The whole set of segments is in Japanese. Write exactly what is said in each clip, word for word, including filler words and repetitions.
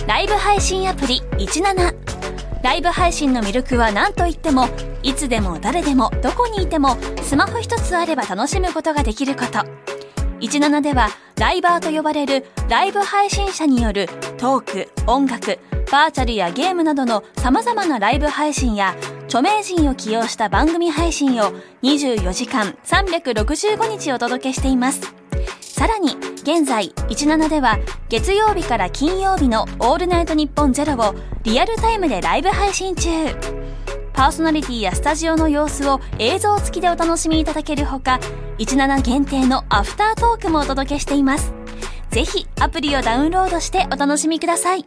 ライブ配信アプリじゅうなな。ライブ配信の魅力は何といっても、いつでも誰でもどこにいてもスマホ一つあれば楽しむことができること。じゅうななではライバーと呼ばれるライブ配信者によるトーク、音楽、バーチャルやゲームなどの様々なライブ配信や著名人を起用した番組配信をにじゅうよじかんさんびゃくろくじゅうごにちお届けしています。さらに現在じゅうななでは月曜日から金曜日のオールナイトニッポンゼロをリアルタイムでライブ配信中。パーソナリティやスタジオの様子を映像付きでお楽しみいただけるほか、じゅうなな限定のアフタートークもお届けしています。ぜひアプリをダウンロードしてお楽しみください。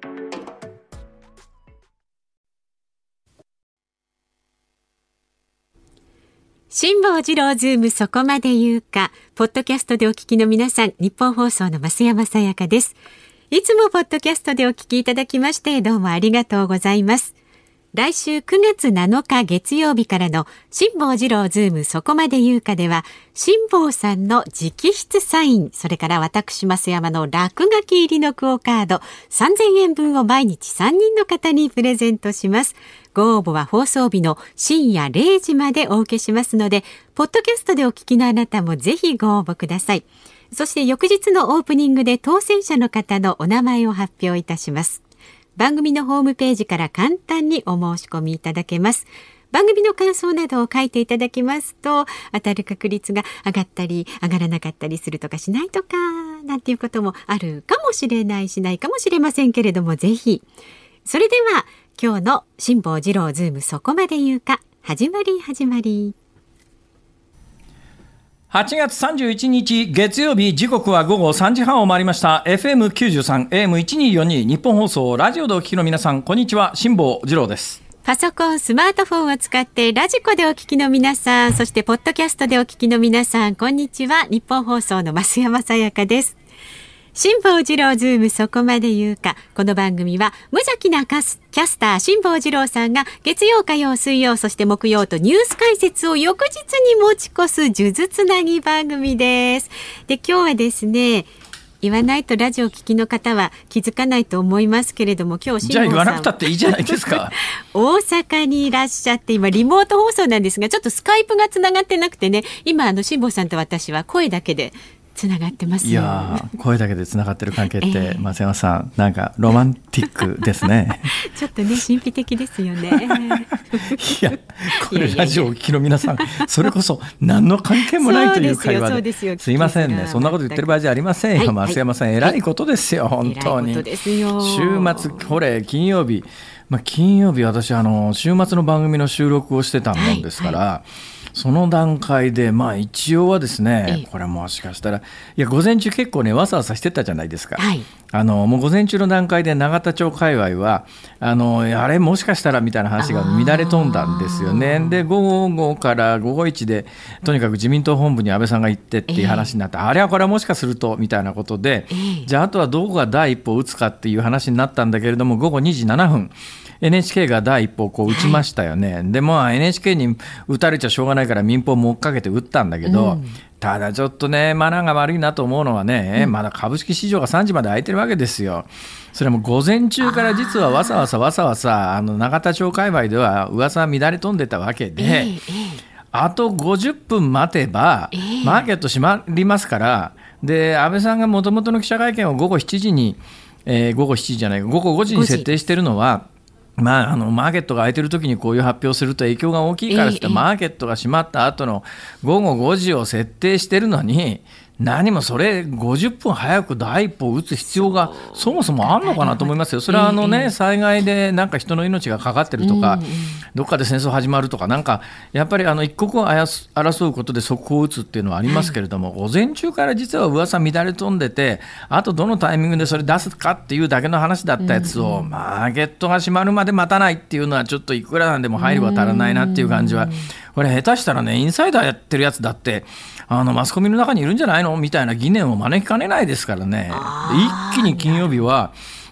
辛坊治郎ズームそこまで言うか。ポッドキャストでお聞きの皆さん、日本放送の増山さやかです。いつもポッドキャストでお聞きいただきましてどうもありがとうございます。来週くがつなのか月曜日からの辛坊治郎ズームそこまで言うかでは、辛坊さんの直筆サイン、それから私増山の落書き入りのクオカードさんぜんえんぶんを毎日さんにんの方にプレゼントします。ご応募は放送日の深夜れいじまでお受けしますので、ポッドキャストでお聞きのあなたもぜひご応募ください。そして翌日のオープニングで当選者の方のお名前を発表いたします。番組のホームページから簡単にお申し込みいただけます。番組の感想などを書いていただきますと、当たる確率が上がったり上がらなかったりするとかしないとかなんていうこともあるかもしれない、しないかもしれませんけれども、ぜひ。それでは今日の辛坊治郎ズームそこまで言うか、始まり始まり。 はちがつさんじゅういちにち月曜日、時刻はごごさんじはんを回りました。 エフエムきゅうじゅうさん エーエムせんにひゃくよんじゅうに 日本放送ラジオでお聞きの皆さん、こんにちは。辛坊治郎です。 パソコン、スマートフォンを使ってラジコでお聞きの皆さん、そしてポッドキャストでお聞きの皆さん、こんにちは。日本放送の増山さやかです。辛坊治郎ズームそこまで言うか。この番組は無邪気なキャスター辛坊治郎さんが月曜、火曜、水曜、そして木曜とニュース解説を翌日に持ち越す数珠つなぎ番組です。で、今日はですね、言わないとラジオ聞きの方は気づかないと思いますけれども、今日辛坊さん、 じゃあ言わなくたっていいじゃないですか。 大阪にいらっしゃって、今リモート放送なんですが、ちょっとスカイプがつながってなくてね、今あの辛坊さんと私は声だけでつながってます。 いや声だけでつながってる関係って、えー、増山さん、なんかロマンティックですね。 ちょっとね、神秘的ですよね。 いや、これラジオをお聞きの皆さん、それこそ何の関係もないという会話 で, ですいませんね、そんなこと言ってる場合じゃありませんよ、はい、増山さん、えらいことですよ、はい、本当に。 偉いことですよ。 週末、これ金曜日、まあ、金曜日私あの週末の番組の収録をしてたもんですから、はいはい、その段階で、まあ、一応はですね、これもしかしたら、いや午前中結構ねわさわさしてたじゃないですか、はい、あのもう午前中の段階で永田町界隈はあのあれもしかしたらみたいな話が乱れ飛んだんですよね。で午後から午後いちでとにかく自民党本部に安倍さんが行ってっていう話になって、えー、あれはこれはもしかするとみたいなことで、えー、じゃああとはどこが第一歩を打つかっていう話になったんだけれども、午後にじななふんエヌエイチケー が第一歩をこう打ちましたよね、はい、でも エヌエイチケー に打たれちゃしょうがないから民放も追っかけて打ったんだけど、うん、ただちょっとねマナーが悪いなと思うのはね、うん、まだ株式市場がさんじまで開いてるわけですよ。それも午前中から実はわさわさわさわさあの永田町界隈では噂は乱れ飛んでたわけで、えーえー、あとごじゅっぷん待てばマーケット閉まりますから、で安倍さんがもともとの記者会見を午後しちじに、えー、午後しちじじゃない午後ごじに設定してるのは、まあ、あのマーケットが開いてる時にこういう発表すると影響が大きいからって、えー、マーケットが閉まった後の午後ごじを設定してるのに、何もそれごじゅっぷん早く第一歩を打つ必要がそもそもあるのかなと思いますよ。それはあの、ね、災害でなんか人の命がかかってるとか、どっかで戦争始まるとか、なんかやっぱりあの一刻を争うことで速報を打つっていうのはありますけれども、午前中から実は噂乱れ飛んでて、あとどのタイミングでそれ出すかっていうだけの話だったやつを、マーケットが閉まるまで待たないっていうのはちょっといくらなんでも配慮が足らないなっていう感じは、これ下手したらねインサイダーやってるやつだってあのマスコミの中にいるんじゃないのみたいな疑念を招きかねないですからね。一気に金曜日は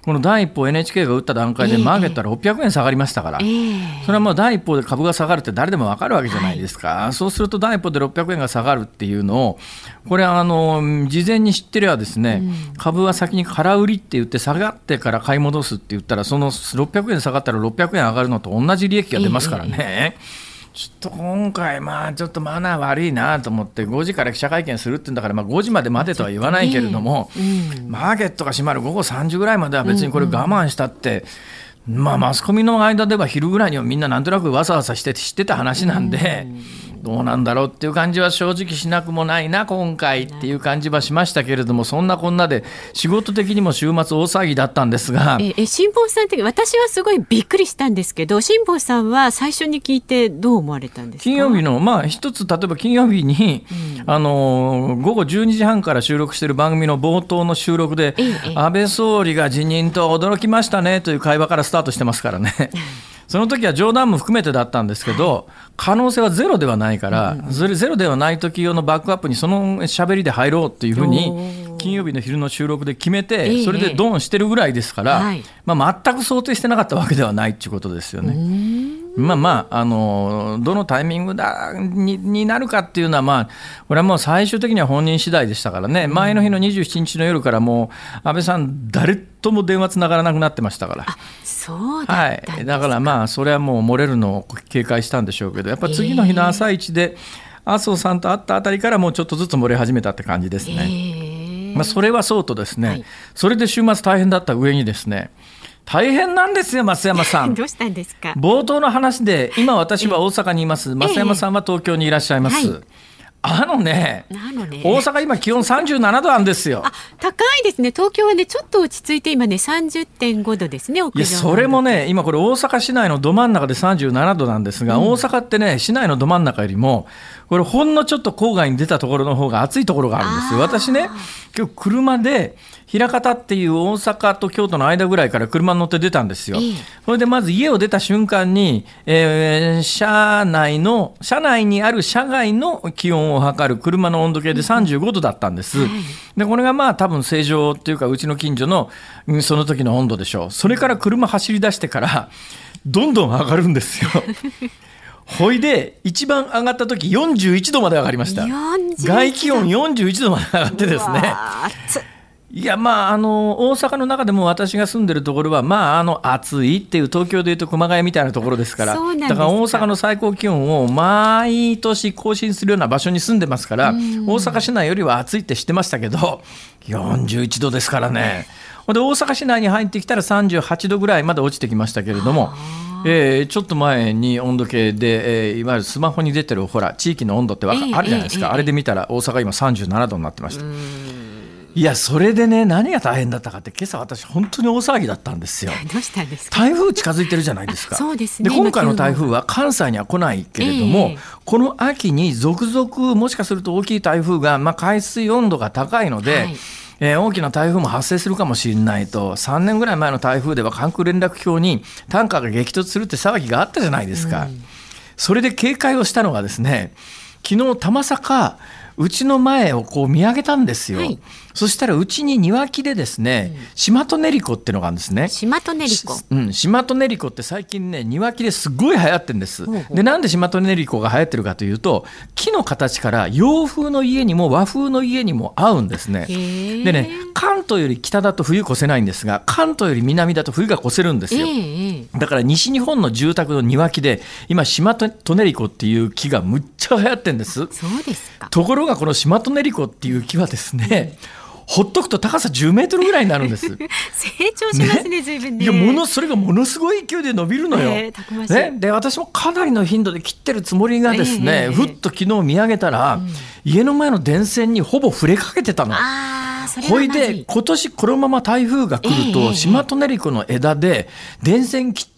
この第一報 エヌエイチケー が打った段階でマーケットはろっぴゃくえん下がりましたから、えー、それはもう第一報で株が下がるって誰でも分かるわけじゃないですか、はい、そうすると第一報でろっぴゃくえんが下がるっていうのをこれはあの事前に知ってればですね、うん、株は先に空売りって言って下がってから買い戻すって言ったらそのろっぴゃくえん下がったらろっぴゃくえん上がるのと同じ利益が出ますからね、えーちょっと今回まあちょっとマナー悪いなと思ってごじから記者会見するって言うんだからまあごじまで待てとは言わないけれども、うん、マーケットが閉まるごごさんじぐらいまでは別にこれ我慢したって、うんうん、まあマスコミの間では昼ぐらいにはみんななんとなくわさわさして知ってた話なんで、うん、どうなんだろうっていう感じは正直しなくもないな今回っていう感じはしましたけれども、そんなこんなで仕事的にも週末大辛ぎだったんですが、 ええ辛坊さんって私はすごいびっくりしたんですけど、辛坊さんは最初に聞いてどう思われたんですか？ 金曜日のまあ一つ例えば金曜日に、うん、あの午後じゅうにじはんから収録している番組の冒頭の収録で、ええ、安倍総理が辞任と驚きましたねという会話からスタートしてますからねその時は冗談も含めてだったんですけど、可能性はゼロではないから、それゼロではない時用のバックアップにその喋りで入ろうというふうに金曜日の昼の収録で決めて、それでドンしてるぐらいですから、まあ、全く想定してなかったわけではないということですよね。まあまあ、あのどのタイミングだ に, になるかっていうのは、まあ、これはもう最終的には本人次第でしたからね、前の日のにじゅうしちにちの夜からもう安倍さん誰とも電話つながらなくなってましたから。 あ、そうだったんですか。 はい、だからまあそれはもう漏れるのを警戒したんでしょうけど、やっぱり次の日の朝一で麻生さんと会ったあたりからもうちょっとずつ漏れ始めたって感じですね、えーまあ、それはそうとですね、はい、それで週末大変だった上にですね、大変なんですよ増山さんどうしたんですか？ 冒頭の話で今私は大阪にいます、増山さんは東京にいらっしゃいます、はい、あのね、あのね、大阪今気温さんじゅうななどあるんですよ。 あ、高いですね。東京はねちょっと落ち着いて今ね さんじゅってんごどですね。 いやそれもね今これ大阪市内のど真ん中でさんじゅうななどなんですが、うん、大阪ってね市内のど真ん中よりもこれほんのちょっと郊外に出たところの方が暑いところがあるんですよ。私ね今日車で枚方っていう大阪と京都の間ぐらいから車に乗って出たんですよ、えー、それでまず家を出た瞬間に、えー、車内の車内にある車外の気温を測る車の温度計でさんじゅうごどだったんです、うん、でこれがまあ多分正常っていうかうちの近所のその時の温度でしょう。それから車走り出してからどんどん上がるんですよほいで一番上がった時よんじゅういちどまで上がりました。外気温よんじゅういちどまで上がってですね、いやまあ、あの大阪の中でも私が住んでるところは、まあ、あの暑いっていう東京でいうと熊谷みたいなところですから、だから大阪の最高気温を毎年更新するような場所に住んでますから、大阪市内よりは暑いって知ってましたけどよんじゅういちどですからね。で大阪市内に入ってきたらさんじゅうはちどぐらいまで落ちてきましたけれども、えー、ちょっと前に温度計で、えー、いわゆるスマホに出てるほら地域の温度ってわか、えー、あるじゃないですか、えー、あれで見たら大阪今さんじゅうななどになってました。いやそれでね何が大変だったかって、今朝私本当に大騒ぎだったんですよ。 どうしたんですか？ 台風近づいてるじゃないですか。 そうですね。 で今回の台風は関西には来ないけれども、えー、この秋に続々もしかすると大きい台風が、まあ、海水温度が高いので、はい、えー、大きな台風も発生するかもしれないと、さんねんぐらい前の台風では関空連絡橋にタンカーが激突するって騒ぎがあったじゃないですか、うん、それで警戒をしたのがですね、昨日たまさかうちの前をこう見上げたんですよ、はい、そしたらうちに庭木でですね、うん、シマトネリコってのがあるんですね。 シマトネリコ、 うん、シマトネリコって最近ね庭木ですごい流行ってるんです。ほうほう。でなんでシマトネリコが流行ってるかというと、木の形から洋風の家にも和風の家にも合うんですね。でね、関東より北だと冬越せないんですが、関東より南だと冬が越せるんですよ、えー、だから西日本の住宅の庭木で今シマトネリコっていう木がむっちゃ流行ってるんです。 そうですか。 ところがこのシマトネリコっていう木はですね、ほっとくと高さじゅうメートルぐらいになるんです成長しますね、随分ね。 いやものそれがものすごい勢いで伸びるのよ、 えーたくましいね、で私もかなりの頻度で切ってるつもりがですね、えー、ふっと昨日見上げたら、うん、家の前の電線にほぼ触れかけてたの。 あそれはほいで今年このまま台風が来ると、えー、シマトネリコの枝で電線切っ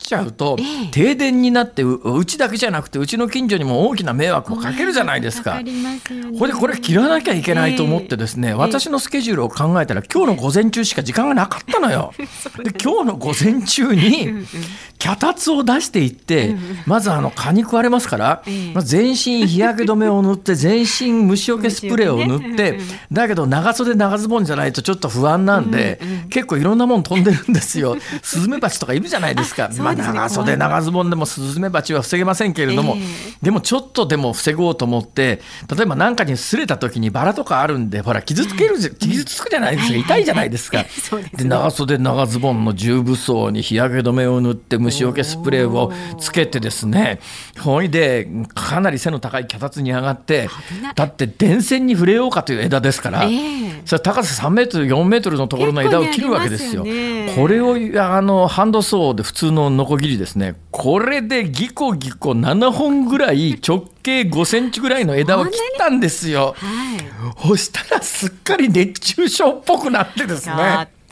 ちゃうと、 ええ、 停電になって う, うちだけじゃなくてうちの近所にも大きな迷惑をかけるじゃないですか。 かかりますよね。 これでこれ切らなきゃいけないと思ってですね、ええ、私のスケジュールを考えたら今日の午前中しか時間がなかったのよ。で今日の午前中に脚立を出していってまずあの蚊に食われますから、まず全身日焼け止めを塗って全身虫除けスプレーを塗って、だけど長袖長ズボンじゃないとちょっと不安なんで、結構いろんなもん飛んでるんですよ。スズメバチとかいるじゃないですか。まあ、長袖長ズボンでもスズメバチは防げませんけれども、でもちょっとでも防ごうと思って、例えば何かに擦れた時にバラとかあるんで、ほら傷つける、傷つくじゃないですか。痛いじゃないですか。で長袖長ズボンの重武装に日焼け止めを塗って虫除けスプレーをつけてですね、ほいでかなり背の高い脚立に上がって、だって電線に触れようかという枝ですから、えー、それ高ささんメートルよんメートルのところの枝を切るわけですよ。これをあのハンドソーで普通のノコギリですね、これでギコギコななほんぐらい直径ごセンチぐらいの枝を切ったんですよ。はい、そしたらすっかり熱中症っぽくなってですね、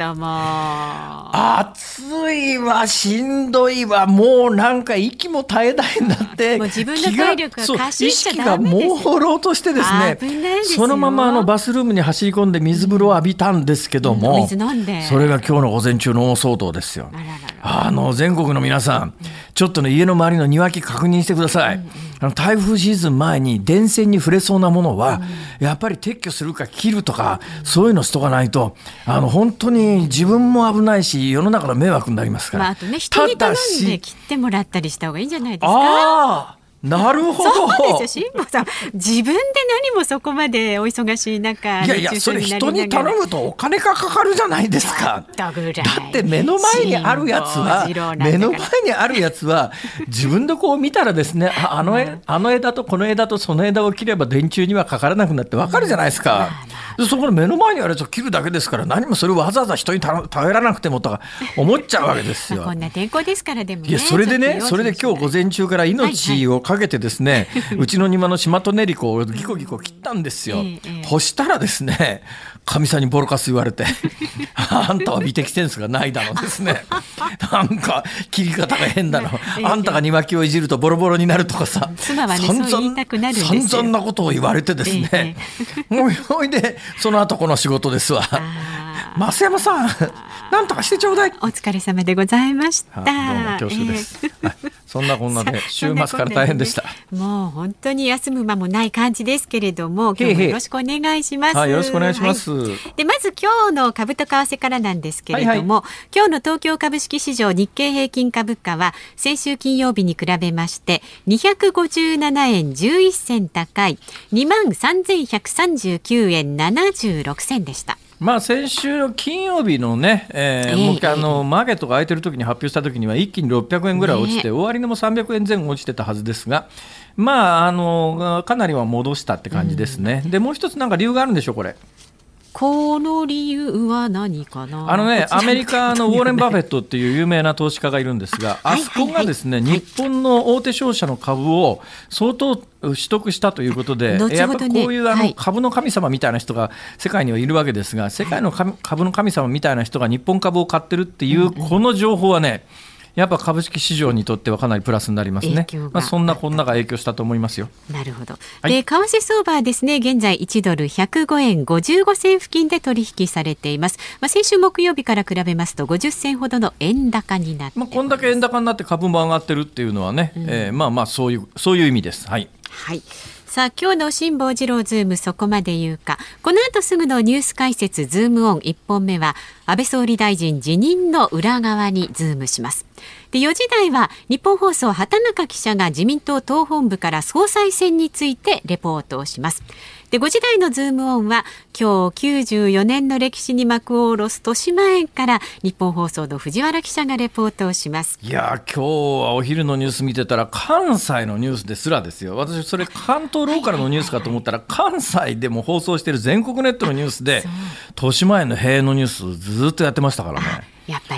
暑いわしんどいわ、もうなんか息も絶え絶えになってもう自分の体力が過信しちゃダメですよ。 意識が朦朧としてですね、そのままあのバスルームに走り込んで水風呂を浴びたんですけども、うん、水飲んでそれが今日の午前中の大騒動ですよ。あららら、あの全国の皆さん、うん、ちょっとね家の周りの庭木確認してください。うんうん、あの台風シーズン前に電線に触れそうなものは、うん、やっぱり撤去するか切るとか、うん、そういうのしとかないとあの本当に自分も危ないし世の中の迷惑になりますから、 まあ、あとね人に頼んで切ってもらったりした方がいいんじゃないですか。 あなるほど。 そうですよ、辛坊さん自分で何もそこまでお忙しい中、 いやいやそれ人に頼むとお金がかかるじゃないですか。だって目の前にあるやつは目の前にあるやつは自分でこう見たらですね、あ、あのえ、あの枝とこの枝とその枝を切れば電柱にはかからなくなって分かるじゃないですか。うん、そこで目の前にあるやつを切るだけですから、何もそれをわざわざ人に頼らなくてもとか思っちゃうわけですよ。 まあこんな天候ですからでもね。 いやそれでね、それで今日午前中から命をかけてですね、はいはい、うちの庭のシマトネリコをギコギコ切ったんですよ。ええ、そしたらですね、かみさんにボロカス言われてあんたは美的センスがないだろうですねなんか切り方が変だろ、ええ、あんたが庭木をいじるとボロボロになるとかさ、 妻はねそう言いたくなるんですよ。 散々なことを言われてですね、ええ、ほいでその後この仕事ですわ。増山さんなんとかしてちょうだい。 お疲れ様でございました。どうも恐縮です、えー、そんなこんなで週末から大変でした。 もう本当に休む間もない感じですけれども、今日もよろしくお願いします。 はい、よろしくお願いします、はい、 でまず今日の株と為替からなんですけれども、はいはい、今日の東京株式市場日経平均株価は先週金曜日に比べましてにひゃくごじゅうななえんじゅういっせん高い にまんさんぜんひゃくさんじゅうきゅうえんななじゅうろくせんでした。 まあ、先週の金曜日のね、えーえー、もう一回あのマーケットが開いてる時に発表した時には一気にろっぴゃくえんぐらい落ちて、ね、終値もさんびゃくえんぜん後落ちてたはずですが、まあ、あのかなりは戻したって感じですね、うん、でもう一つなんか理由があるんでしょうこれ。 この理由は何かな。 あのね、アメリカのウォーレン・バフェットっていう有名な投資家がいるんですが、あそこがですね、はいはいはい、日本の大手商社の株を相当取得したということで、ね、やっぱりこういうあの株の神様みたいな人が世界にはいるわけですが、世界の株の神様みたいな人が日本株を買ってるっていうこの情報はね、やっぱ株式市場にとってはかなりプラスになりますね。まあ、そんなこんなが影響したと思いますよ。 なるほど。はい、で為替相場はですね、現在いちドルひゃくごえんごじゅうごせん付近で取引されています。まあ、先週木曜日から比べますとごじゅっせんほどの円高になっています。 まあ、こんだけ円高になって株も上がってるっていうのはね、うんえー、まあまあそういうそういう意味です。はい。 はい。さあ今日の辛坊治郎ズームそこまで言うか、この後すぐのニュース解説ズームオンいっぽんめは安倍総理大臣辞任の裏側にズームします。でよじ台は日本放送畑中記者が自民党党本部から総裁選についてレポートをします。でごじ台のズームオンは今日きゅうじゅうよねんの歴史に幕を下ろす豊島園から日本放送の藤原記者がレポートをします。 いや今日はお昼のニュース見てたら関西のニュースですらですよ。私それ関東ローカルのニュースかと思ったら関西でも放送している全国ネットのニュースで豊島園の閉園のニュースずっとやってましたからね。 やっぱ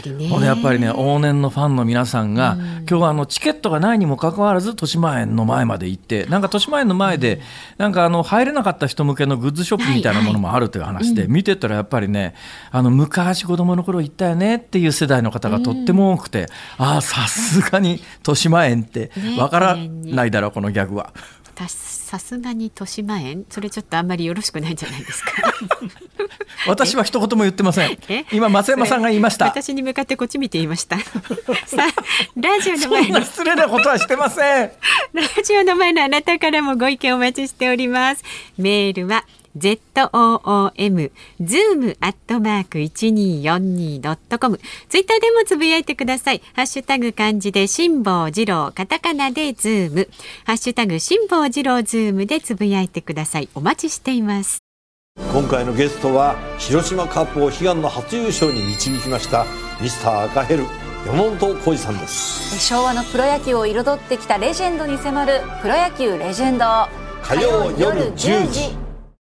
りね。 やっぱりね、往年のファンの皆さんが、うん、今日はあのチケットがないにもかかわらず豊島園の前まで行って、なんか豊島園の前で、うん、なんかあの入れなかった人向けのグッズショップみたいなものもあるという話で、はいはい、見てたらやっぱりね、あの昔子供の頃行ったよねっていう世代の方がとっても多くて、うん、ああさすがに豊島園ってわからないだろう、ね、このギャグは。 さすがに豊島園、それちょっとあんまりよろしくないんじゃないですか。 私は一言も言ってません。今松山さんが言いました。 私に向かってこっち見て言いました。さあ、ラジオの前のそんな失礼なことはしてません。 ラジオの前のあなたからもご意見お待ちしております。メールはズーム ズーム アットマーク いちにーよんにー ドットコム。ツイッターでもつぶやいてください。ハッシュタグ漢字で辛坊治郎、カタカナでズーム、ハッシュタグ辛坊治郎ズームでつぶやいてください。お待ちしています。 今回のゲストは広島カップを悲願の初優勝に導きましたミスター赤ヘル山本浩二さんです。 昭和のプロ野球を彩ってきたレジェンドに迫るプロ野球レジェンド、 火曜夜じゅうじ。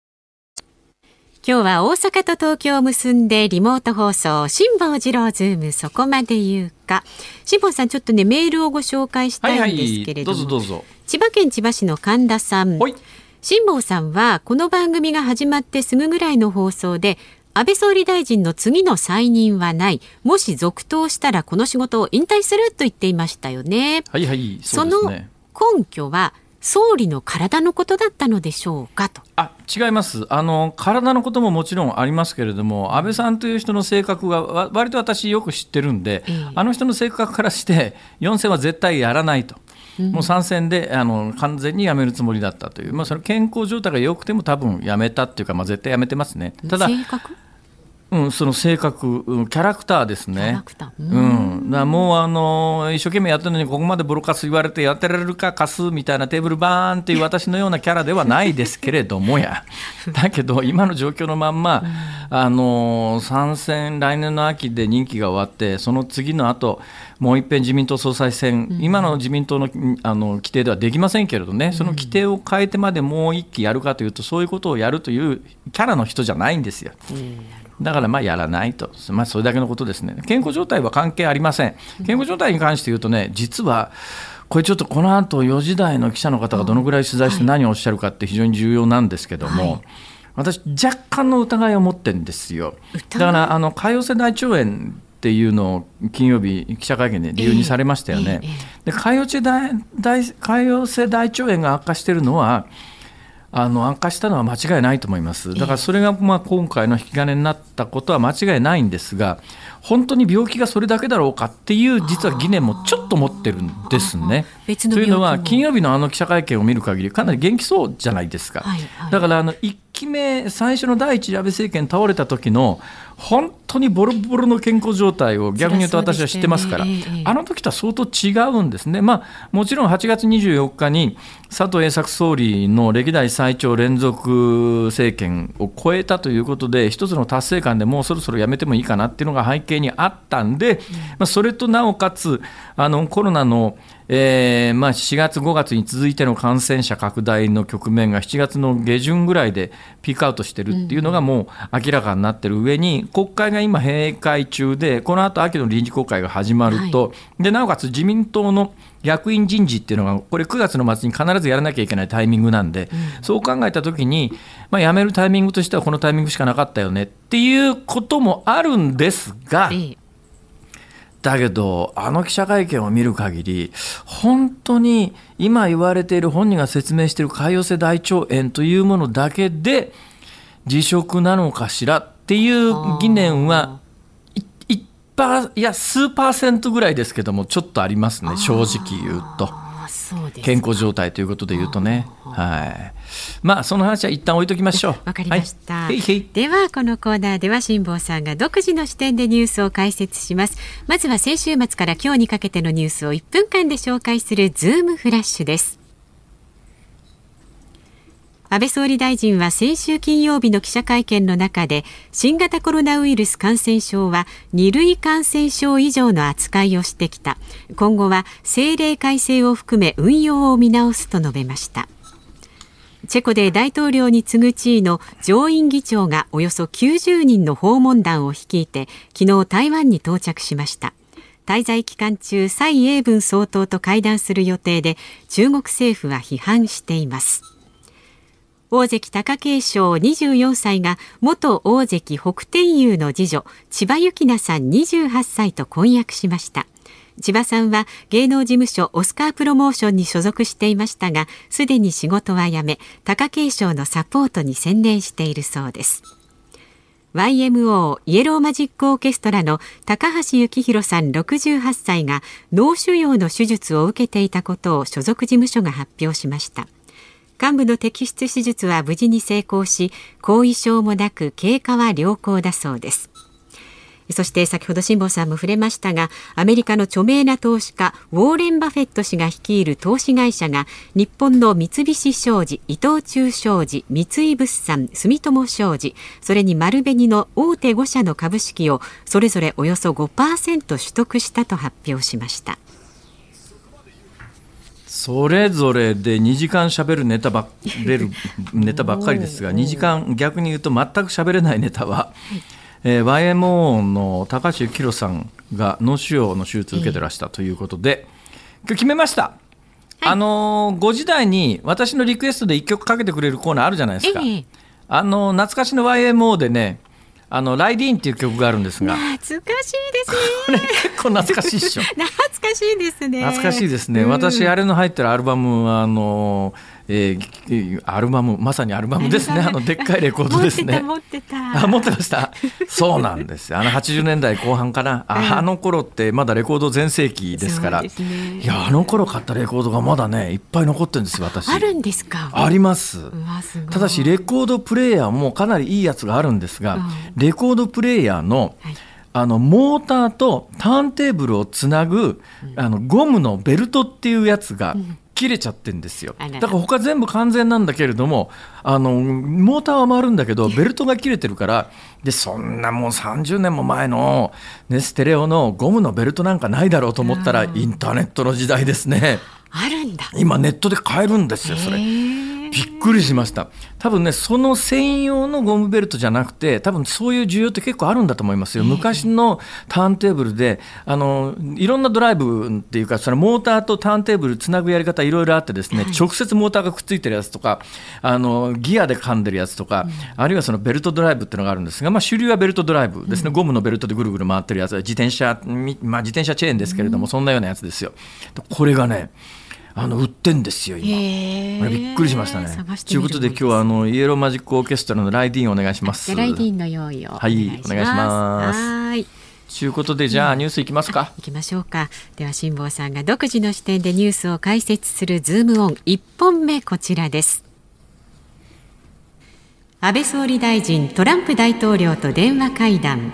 今日は大阪と東京を結んでリモート放送、辛坊治郎ズームそこまで言うか。辛坊さん、ちょっとねメールをご紹介したいんですけれども、はいはい、どうぞどうぞ。千葉県千葉市の神田さん、辛坊さんはこの番組が始まってすぐぐらいの放送で、安倍総理大臣の次の再任はない、もし続投したらこの仕事を引退すると言っていましたよね。 はいはい、 そうですね。その根拠は総理の体のことだったのでしょうかと。 あ、違います。あの体のことももちろんありますけれども、安倍さんという人の性格が割と私よく知ってるんで、えー、あの人の性格からしてよんせんは絶対やらないと、うん、もうさんせんであの完全に辞めるつもりだったという、まあ、その健康状態が良くても多分辞めたっていうか、まあ、絶対辞めてますね。ただ性格うん、その性格、うん、キャラクターですね。うん、だもうあの一生懸命やってるのにここまでボロカス言われてやってられるかカスみたいなテーブルバーンっていう私のようなキャラではないですけれどもやだけど今の状況のまんま、うん、あの参戦来年の秋で任期が終わって、その次の後もう一遍自民党総裁選、うん、今の自民党 の, あの規定ではできませんけれどね、その規定を変えてまでもう一期やるかというと、そういうことをやるというキャラの人じゃないんですよ。うん、だからまあやらないと、まあ、それだけのことですね。健康状態は関係ありません。健康状態に関して言うとね、実はこれちょっとこの後よじ台の記者の方がどのぐらい取材して何をおっしゃるかって非常に重要なんですけども、はい、私若干の疑いを持ってるんですよ。だからあの潰瘍性大腸炎っていうのを金曜日記者会見で理由にされましたよね。えーえー、で潰瘍性大、大、潰瘍性大腸炎が悪化しているのはあの悪化したのは間違いないと思います。だからそれがまあ今回の引き金になったことは間違いないんですが、本当に病気がそれだけだろうかっていう実は疑念もちょっと持ってるんですね。というのは金曜日のあの記者会見を見る限りかなり元気そうじゃないですか。はいはい、だからあのいっきめ最初の第一次安倍政権倒れた時の本当にボロボロの健康状態を逆に言うと私は知ってますから、ねええ、あの時とは相当違うんですね。まあ、もちろんはちがつにじゅうよっかに佐藤栄作総理の歴代最長連続政権を超えたということで一つの達成感でもうそろそろやめてもいいかなっていうのが背景にあったんで、うん、まあ、それとなおかつあのコロナのえーまあ、しがつごがつに続いての感染者拡大の局面がしちがつの下旬ぐらいでピークアウトしてるっていうのがもう明らかになってる上に、国会が今閉会中でこの後秋の臨時国会が始まると、はい、でなおかつ自民党の役員人事っていうのがこれくがつの末に必ずやらなきゃいけないタイミングなんで、うん、そう考えたときに、まあ、辞めるタイミングとしてはこのタイミングしかなかったよねっていうこともあるんですが、ええ、だけどあの記者会見を見る限り本当に今言われている本人が説明している潰瘍性大腸炎というものだけで辞職なのかしらっていう疑念はいいパいや数パーセントぐらいですけどもちょっとありますね、正直言うと。健康状態ということで言うとね、はい、まあその話は一旦置いときましょう。 わかりました、 はい、へいへい。 ではこのコーナーでは辛坊さんが独自の視点でニュースを解説します。まずは先週末から今日にかけてのニュースをいっぷんかんで紹介するズームフラッシュです。安倍総理大臣は先週金曜日の記者会見の中で、新型コロナウイルス感染症はに類感染症以上の扱いをしてきた。今後は政令改正を含め運用を見直すと述べました。 チェコで大統領に次ぐ地位の上院議長がおよそきゅうじゅうにんの訪問団を率いて昨日台湾に到着しました。滞在期間中、蔡英文総統と会談する予定で中国政府は批判しています。大関貴景勝にじゅうよんさいが元大関北天佑の次女千葉幸奈さんにじゅうはっさいと婚約しました。千葉さんは芸能事務所オスカープロモーションに所属していましたが、すでに仕事は辞め貴景勝のサポートに専念しているそうです。ワイエムオー イエローマジックオーケストラの高橋幸宏さんろくじゅうはっさいが脳腫瘍の手術を受けていたことを所属事務所が発表しました。患部の摘出手術は無事に成功し、後遺症もなく経過は良好だそうです。そして先ほど辛坊さんも触れましたが、アメリカの著名な投資家ウォーレン・バフェット氏が率いる投資会社が日本の三菱商事、伊藤忠商事、三井物産、住友商事、それに丸紅の大手ご社の株式をそれぞれおよそ ごパーセント 取得したと発表しました。 それぞれでにじかん喋るネタばれるネタばっかりですが、にじかん逆に言うと全く喋れないネタは、えー、ワイエムオー の高橋幸宏さんが脳腫瘍の手術を受けてらしたということで、今日決めました、はい、あのー、ごじ台に私のリクエストでいっきょくかけてくれるコーナーあるじゃないですか、えー、あの懐かしの ワイエムオー でね、あのライディーンっていう曲があるんですが、 懐かしいですね。 これ結構懐かしいっしょ。 懐かしいですね。 懐かしいですね、うん、私あれの入ってるアルバムはあのえー、アルバムまさにアルバムですね。あのでっかいレコードですね。 持ってた持ってたあ持ってましたそうなんですよ。あのはちじゅうねんだいこう半かな、あ, あの頃ってまだレコード全盛期ですから、ね、いやあの頃買ったレコードがまだねいっぱい残ってるんですよ。私あるんですか。 あります。ただしレコードプレーヤーもかなりいいやつがあるんですが、うん、レコードプレーヤーの、はい、あのモーターとターンテーブルをつなぐ、うん、あのゴムのベルトっていうやつが、うん切れちゃってんですよ。だから他全部完全なんだけれども、あのモーターは回るんだけどベルトが切れてるから、でそんなもうさんじゅうねんも前の、ね、ステレオのゴムのベルトなんかないだろうと思ったら、インターネットの時代ですね。 あるんだ。 今ネットで買えるんですよ。それびっくりしました。多分ねその専用のゴムベルトじゃなくて、多分そういう需要って結構あるんだと思いますよ。昔のターンテーブルであのいろんなドライブっていうか、そのモーターとターンテーブルつなぐやり方いろいろあってですね、はい、直接モーターがくっついてるやつとか、あのギアで噛んでるやつとか、うん、あるいはそのベルトドライブっていうのがあるんですが、まあ、主流はベルトドライブですね、うん、ゴムのベルトでぐるぐる回ってるやつは自転車、まあ、自転車チェーンですけれども、うん、そんなようなやつですよ。これがねあの売ってんですよ今。これびっくりしましたね。ということで今日はあのイエローマジックオーケストラのライディーンお願いします。 ライディーンの用意をお願いします。 はい、お願いします。はいということでじゃあニュースいきますか。 いきましょうか。では辛坊さんが独自の視点でニュースを解説するズームオンいっぽんめ、こちらです。安倍総理大臣トランプ大統領と電話会談。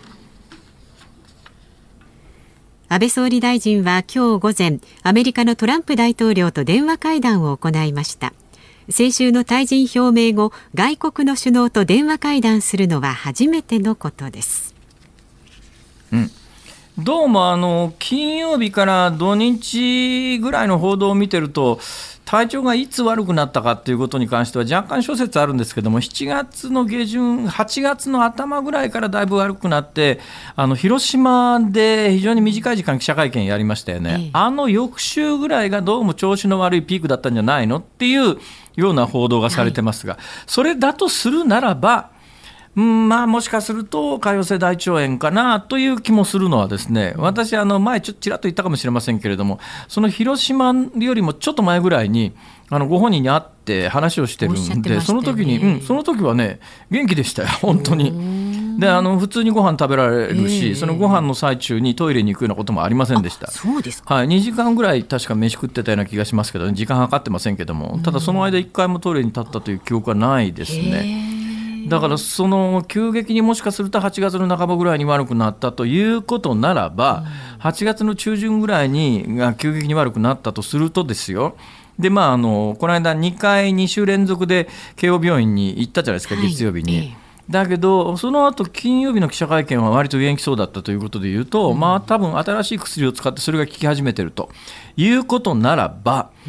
安倍総理大臣は今日午前、アメリカのトランプ大統領と電話会談を行いました。先週の退陣表明後、外国の首脳と電話会談するのは初めてのことです。 うん、どうもあの金曜日から土日ぐらいの報道を見てると、体調がいつ悪くなったかということに関しては若干諸説あるんですけども、しちがつの下旬、はちがつの頭ぐらいからだいぶ悪くなって、あの広島で非常に短い時間記者会見やりましたよね、ええ、あの翌週ぐらいがどうも調子の悪いピークだったんじゃないのっていうような報道がされてますが、はい、それだとするならば、うんまあ、もしかすると潰瘍性大腸炎かなという気もするのはですね、私あの前ちょっとちらっと言ったかもしれませんけれども、その広島よりもちょっと前ぐらいにあのご本人に会って話をしてるんで、その時に、うん、その時はね元気でしたよ本当に。であの普通にご飯食べられるし、そのご飯の最中にトイレに行くようなこともありませんでした。 そうですか。 はい、にじかんぐらい確か飯食ってたような気がしますけど、時間計ってませんけども、ただその間いっかいもトイレに立ったという記憶はないですね。だからその急激にもしかするとはちがつの半ばぐらいに悪くなったということならば、はちがつの中旬ぐらいにが急激に悪くなったとするとですよ、でまあ、あのこの間にかいに週連続で慶応病院に行ったじゃないですか、月曜日に、はい、だけどその後金曜日の記者会見は割と元気そうだったということでいうと、うん、まあ多分新しい薬を使ってそれが効き始めているということならば、うん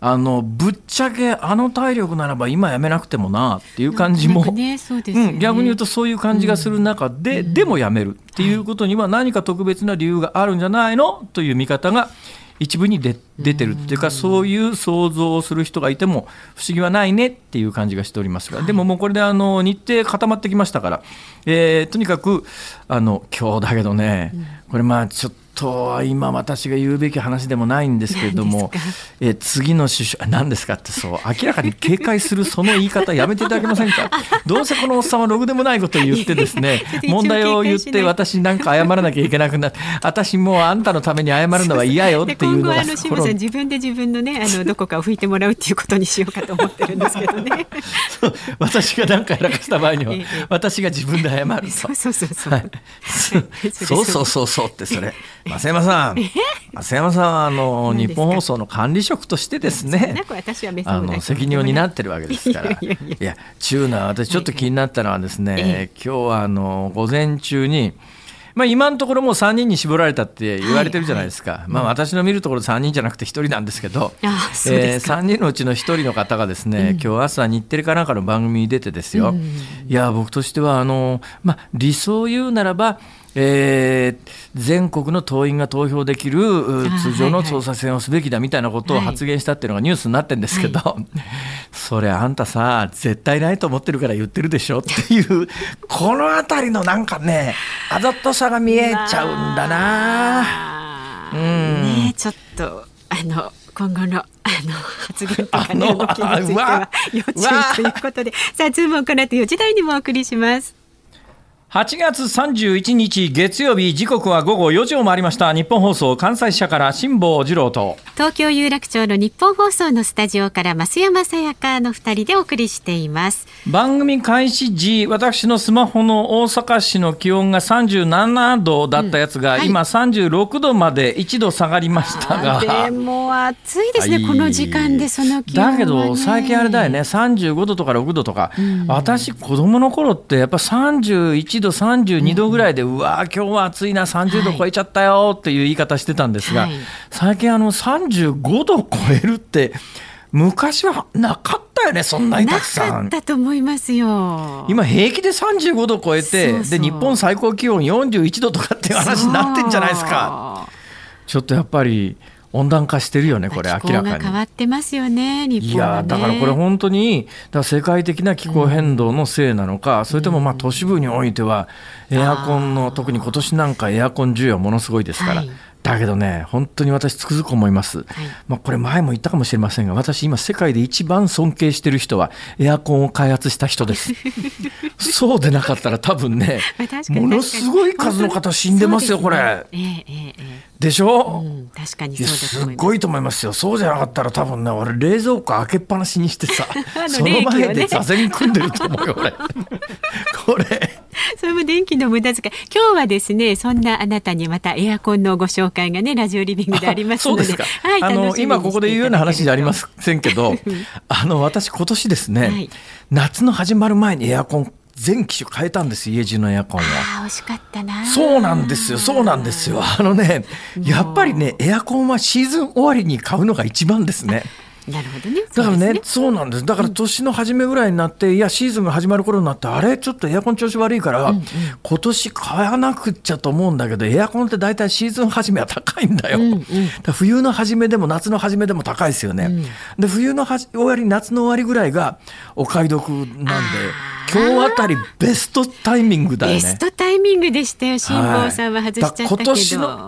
あのぶっちゃけあの体力ならば今やめなくてもなっていう感じも、 ねそうですねうん、 逆に言うとそういう感じがする中で、うん、でもやめるっていうことには何か特別な理由があるんじゃないのという見方が一部に出てるっていうか、そういう想像をする人がいても不思議はないねっていう感じがしておりますが、でももうこれであの日程固まってきましたから、えー、とにかくあの今日だけどね、これまあちょっと今私が言うべき話でもないんですけれども、えー、次の首相何ですかってそう明らかに警戒するその言い方やめていただけませんか。どうせこのおっさんはろくでもないことを言ってですね問題を言って私なんか謝らなきゃいけなくなって、私もうあんたのために謝るのは嫌よっていうのが、 今後あの辛坊さん自分で自分のねあのどこかを拭いてもらうっていうことにしようかと思ってるんですけどね私が何かやらかした場合には、ええ、私が自分で謝るとそうそうそうそう、はい、 そうそうそうそうってそれ増山さん増山さんはあの日本放送の管理職としてですねあの責任を担ってるわけですからいやいやいやいやチューナー私ちょっと気になったのはですね、ええ、今日はあの午前中にまあ、今のところもうさんにんに絞られたって言われてるじゃないですか、はいはいまあ、私の見るところさんにんじゃなくてひとりなんですけど、えー、さんにんのうちのひとりの方がですね、うん、今日朝日テレかなんかの番組に出てですよ、うん、いや僕としてはあの、まあ、理想を言うならばえー、全国の党員が投票できる通常の総裁選をすべきだみたいなことを発言したっていうのがニュースになってるんですけど、はい、それあんたさ絶対ないと思ってるから言ってるでしょっていうこのあたりのなんかねあざとさが見えちゃうんだな、まあうんね、ちょっとあの今後のあの発言とか、ね、動きについては要注意ということでさあズームをこの後よじ台にもお送りします。 はちがつさんじゅういちにち月曜日、時刻は午後よじを回りました。日本放送関西支社から辛坊治郎と東京有楽町の日本放送のスタジオから増山さやかのふたりでお送りしています。 番組開始時私のスマホの大阪市の気温がさんじゅうななどだったやつが、うんはい、今さんじゅうろくどまでいちど下がりましたがでも暑いですね、はい、この時間でその気温は、ね、 だけど最近あれだよねさんじゅうごどとかろくどとか、うん、私子供の頃ってやっぱさんじゅういちどさんじゅうにどぐらいで、うん、うわ今日は暑いなさんじゅうど超えちゃったよっていう言い方してたんですが、はい、最近あのさんじゅうごど超えるって昔はなかったよね。そんなにたくさんなかったと思いますよ。 今平気でさんじゅうごど超えてそうそうで日本最高気温よんじゅういちどとかっていう話になってんじゃないですか。ちょっとやっぱり温暖化してるよねこれ明らかに。 気候が変わってますよね日本はね。 いやだからこれ本当にだから世界的な気候変動のせいなのか、うん、それともまあ都市部においてはエアコンの特に今年なんかエアコン需要ものすごいですから、はい、だけどね本当に私つくづく思います、はいまあ、これ前も言ったかもしれませんが私今世界で一番尊敬してる人はエアコンを開発した人ですそうでなかったら多分ねものすごい数の方死んでますよこれ、ええええ、でしょ、うん、 確かにそうだと思います。 すごいと思いますよ。そうじゃなかったら多分ね俺冷蔵庫開けっぱなしにしてさその前で座禅組んでると思うよ俺これそれも電気の無駄遣い。今日はですねそんなあなたにまたエアコンのご紹介がねラジオリビングでありますので、 そうですか、はい、あの今ここで言うような話じゃありませんけどあの私今年ですね、はい、夏の始まる前にエアコン全機種変えたんです家中のエアコンは。 あ惜しかったな。 そうなんですよそうなんですよあのねやっぱりねエアコンはシーズン終わりに買うのが一番ですね。 なるほどね。 だからね、そうなんです。だから年の初めぐらいになって、うん、いやシーズンが始まる頃になってあれちょっとエアコン調子悪いから、うんうん、今年買わなくっちゃと思うんだけどエアコンって大体シーズン初めは高いんだよ、うんうん、だから冬の初めでも夏の初めでも高いですよね、うん、で冬の終わり夏の終わりぐらいがお買い得なんで今日あたりベストタイミングだよね。 ベストタイミングでしたよ辛坊さんは外しちゃったけど、はい、今年の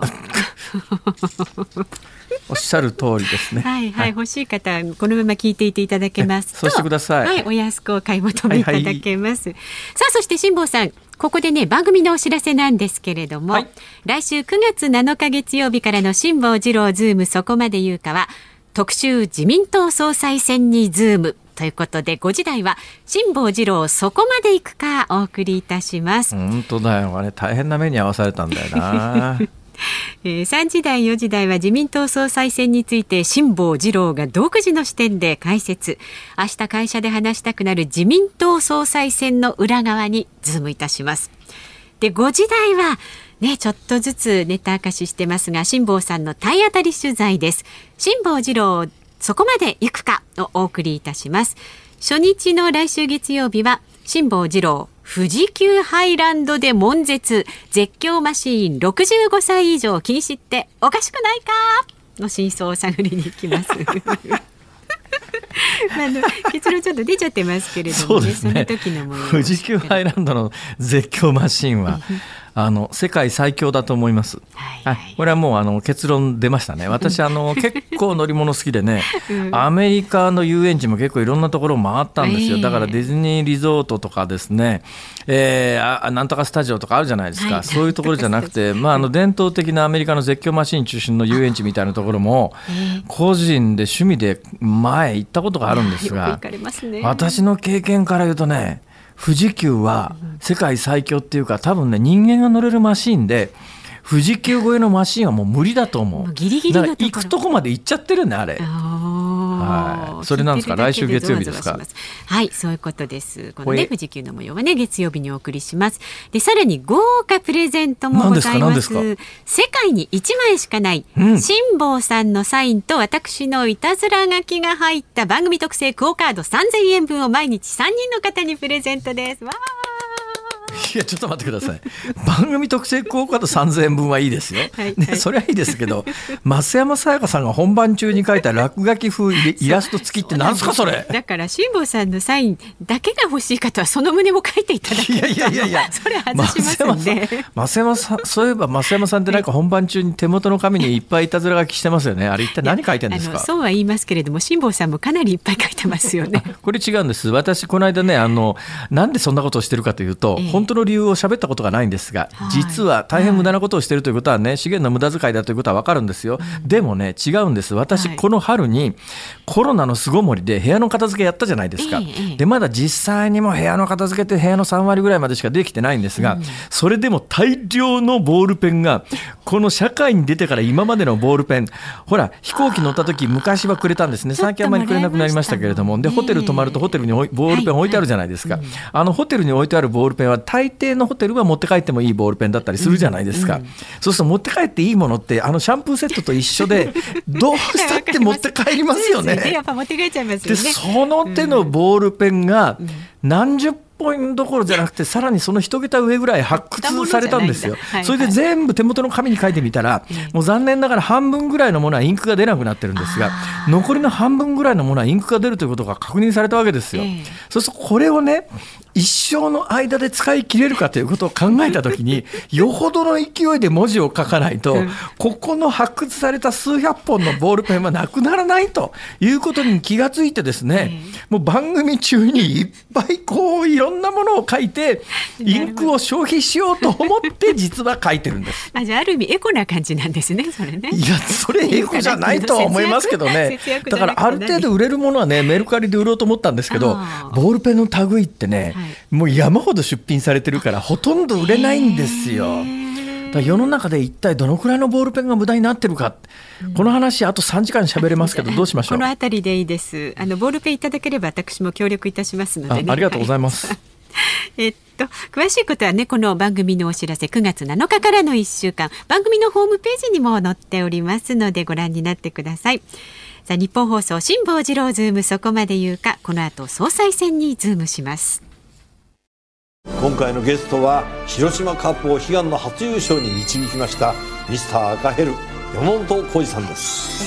おっしゃる通りですね。 はいはい、欲しい方はこのまま聞いていていただけますとそうしてください、 はい、お安くお買い求めいただけます、はいはい、さあそして辛坊さんここでね番組のお知らせなんですけれども、はい、来週くがつなのか月曜日からの辛坊治郎ズームそこまで言うかは特集自民党総裁選にズームということでごじ台は辛坊治郎そこまで行くかお送りいたします。 本当だよあれ大変な目に遭わされたんだよなえー、さんじ台よじ台は自民党総裁選について辛坊治郎が独自の視点で解説。明日会社で話したくなる自民党総裁選の裏側にズームいたします。でごじ台はねちょっとずつネタ明かししてますが辛坊さんの体当たり取材です。辛坊治郎そこまで行くかをお送りいたします。初日の来週月曜日は辛坊治郎富士急ハイランドで悶絶絶叫マシーンろくじゅうごさい以上気に知っておかしくないかの真相を探りに行きますまあ、あの結論ちょっと出ちゃってますけれども、ね、そうですね、その時の模様富士急ハイランドの絶叫マシーンはあの世界最強だと思います、はいはい、これはもうあの結論出ましたね。私あの結構乗り物好きでね、うん、アメリカの遊園地も結構いろんなところ回ったんですよ、えー、だからディズニーリゾートとかですね、えー、あなんとかスタジオとかあるじゃないですか、はい、そういうところじゃなくて、まあ、あの伝統的なアメリカの絶叫マシン中心の遊園地みたいなところも個人で趣味で前行ったことがあるんですが、 ね、 私の経験から言うとね、富士急は世界最強っていうか、多分ね人間が乗れるマシーンで富士急超えのマシーンはもう無理だと思う。 もうギリギリのところ、 だから行くとこまで行っちゃってるねあれ。はい、それなんですか、来週月曜日ですか。 はい、そういうことです。このね富士急の模様はね月曜日にお送りします。でさらに豪華プレゼントもございます。世界にいちまいしかない辛坊、うん、さんのサインと私のいたずら書きが入った番組特製クオカードさんぜんえんぶんを毎日さんにんの方にプレゼントです。わー、 いやちょっと待ってください番組特製クオカードさんぜんえんぶんはいいですよ、はいはい、ね、それはいいですけど増山さやかさんが本番中に書いた落書き風イラスト付きって何ですかそれ。 だから辛坊さんのサインだけが欲しい方はその旨も書いていただけると、いやいやいやそれ外しますんで。 増山さん、そういえば増山さんってなんか本番中に手元の紙にいっぱいいたずら書きしてますよね。あれ一体何書いてるんですか。 あのそうは言いますけれども辛坊さんもかなりいっぱい書いてますよねこれ違うんです。私この間ね、あのなんでそんなことをしてるかというと、ええ、本当の理由を喋ったことがないんですが、実は大変無駄なことをしているということはね、資源の無駄遣いだということは分かるんですよ、うん、でもね違うんです。私、はい、この春にコロナの巣ごもりで部屋の片付けやったじゃないですか、ええ、でまだ実際にも部屋の片付けって部屋のさんわりぐらいまでしかできてないんですが、うん、それでも大量のボールペンがこの社会に出てから今までのボールペン、ほら飛行機乗った時昔はくれたんですね。最近あんまりくれなくなりましたけれども、でホテル泊まるとホテルにボールペン置いてあるじゃないですか、はいはい、あのホテルに置いてあるボールペンは大抵のホテルは持って帰ってもいいボールペンだったりするじゃないですか、うんうん、そうすると持って帰っていいものってあのシャンプーセットと一緒でどうしたって持って帰りますよねやっぱ持って帰っちゃいますよね。 でその手のボールペンが何十本どころじゃなくてさらにその一桁上ぐらい発掘されたんですよ、はいはい、それで全部手元の紙に書いてみたら、うん、もう残念ながら半分ぐらいのものはインクが出なくなってるんですが、残りの半分ぐらいのものはインクが出るということが確認されたわけですよ、えー、そうするとこれをね一生の間で使い切れるかということを考えたときによほどの勢いで文字を書かないと、うん、ここの発掘された数百本のボールペンはなくならないということに気がついてですね、うん、もう番組中にいっぱいこういろんなものを書いてインクを消費しようと思って実は書いてるんですあ、じゃあある意味エコな感じなんですねそれね。 いやそれエコじゃないとは思いますけどねだからある程度売れるものはねメルカリで売ろうと思ったんですけど、ボールペンの類ってね、はい、もう山ほど出品されてるからほとんど売れないんですよ。だから世の中で一体どのくらいのボールペンが無駄になってるか、うん、この話あとさんじかん喋れますけどどうしましょう。 このあたりでいいです。あのボールペンいただければ私も協力いたしますので、ね、 あ, ありがとうございます、 はいえっと、詳しいことはねこの番組のお知らせくがつなのかからのいっしゅうかん番組のホームページにも載っておりますのでご覧になってください。さあ日本放送辛坊治郎ズームそこまで言うか、この後総裁選にズームします。 今回のゲストは広島カップを悲願の初優勝に導きましたミスター赤ヘル山本浩二さんです。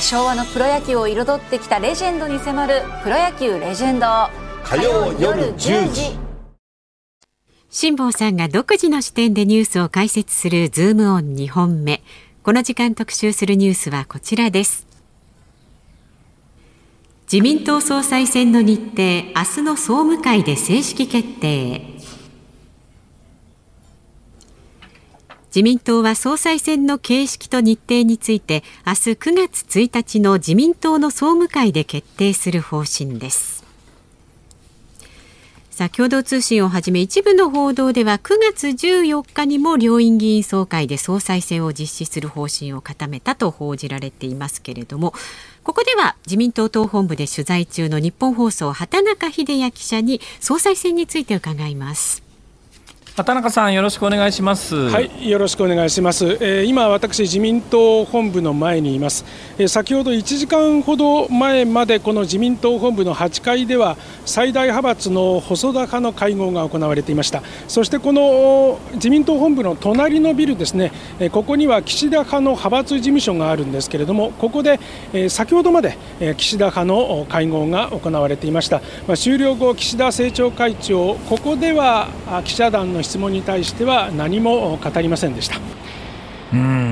昭和のプロ野球を彩ってきたレジェンドに迫るプロ野球レジェンド、 火曜夜じゅうじ。 辛坊さんが独自の視点でニュースを解説するズームオンにほんめ。この時間特集するニュースはこちらです。自民党総裁選の日程、明日の総務会で正式決定。自民党は総裁選の形式と日程について明日くがつついたちの自民党の総務会で決定する方針です。さあ共同通信をはじめ一部の報道ではくがつじゅうよっかにも両院議員総会で総裁選を実施する方針を固めたと報じられていますけれども、ここでは自民党党本部で取材中の日本放送畑中秀也記者に総裁選について伺います。 畑中さん、よろしくお願いします。 はい、よろしくお願いします。えー、今私自民党本部の前にいます。えー、先ほどいちじかんほど前までこの自民党本部のはちかいでは最大派閥の細田派の会合が行われていました。そしてこの自民党本部の隣のビルですね、えー、ここには岸田派の派閥事務所があるんですけれども、ここで、えー、先ほどまで、えー、岸田派の会合が行われていました。まあ、終了後、岸田政調会長、ここでは記者団の質問に対しては何も語りませんでした。 うん、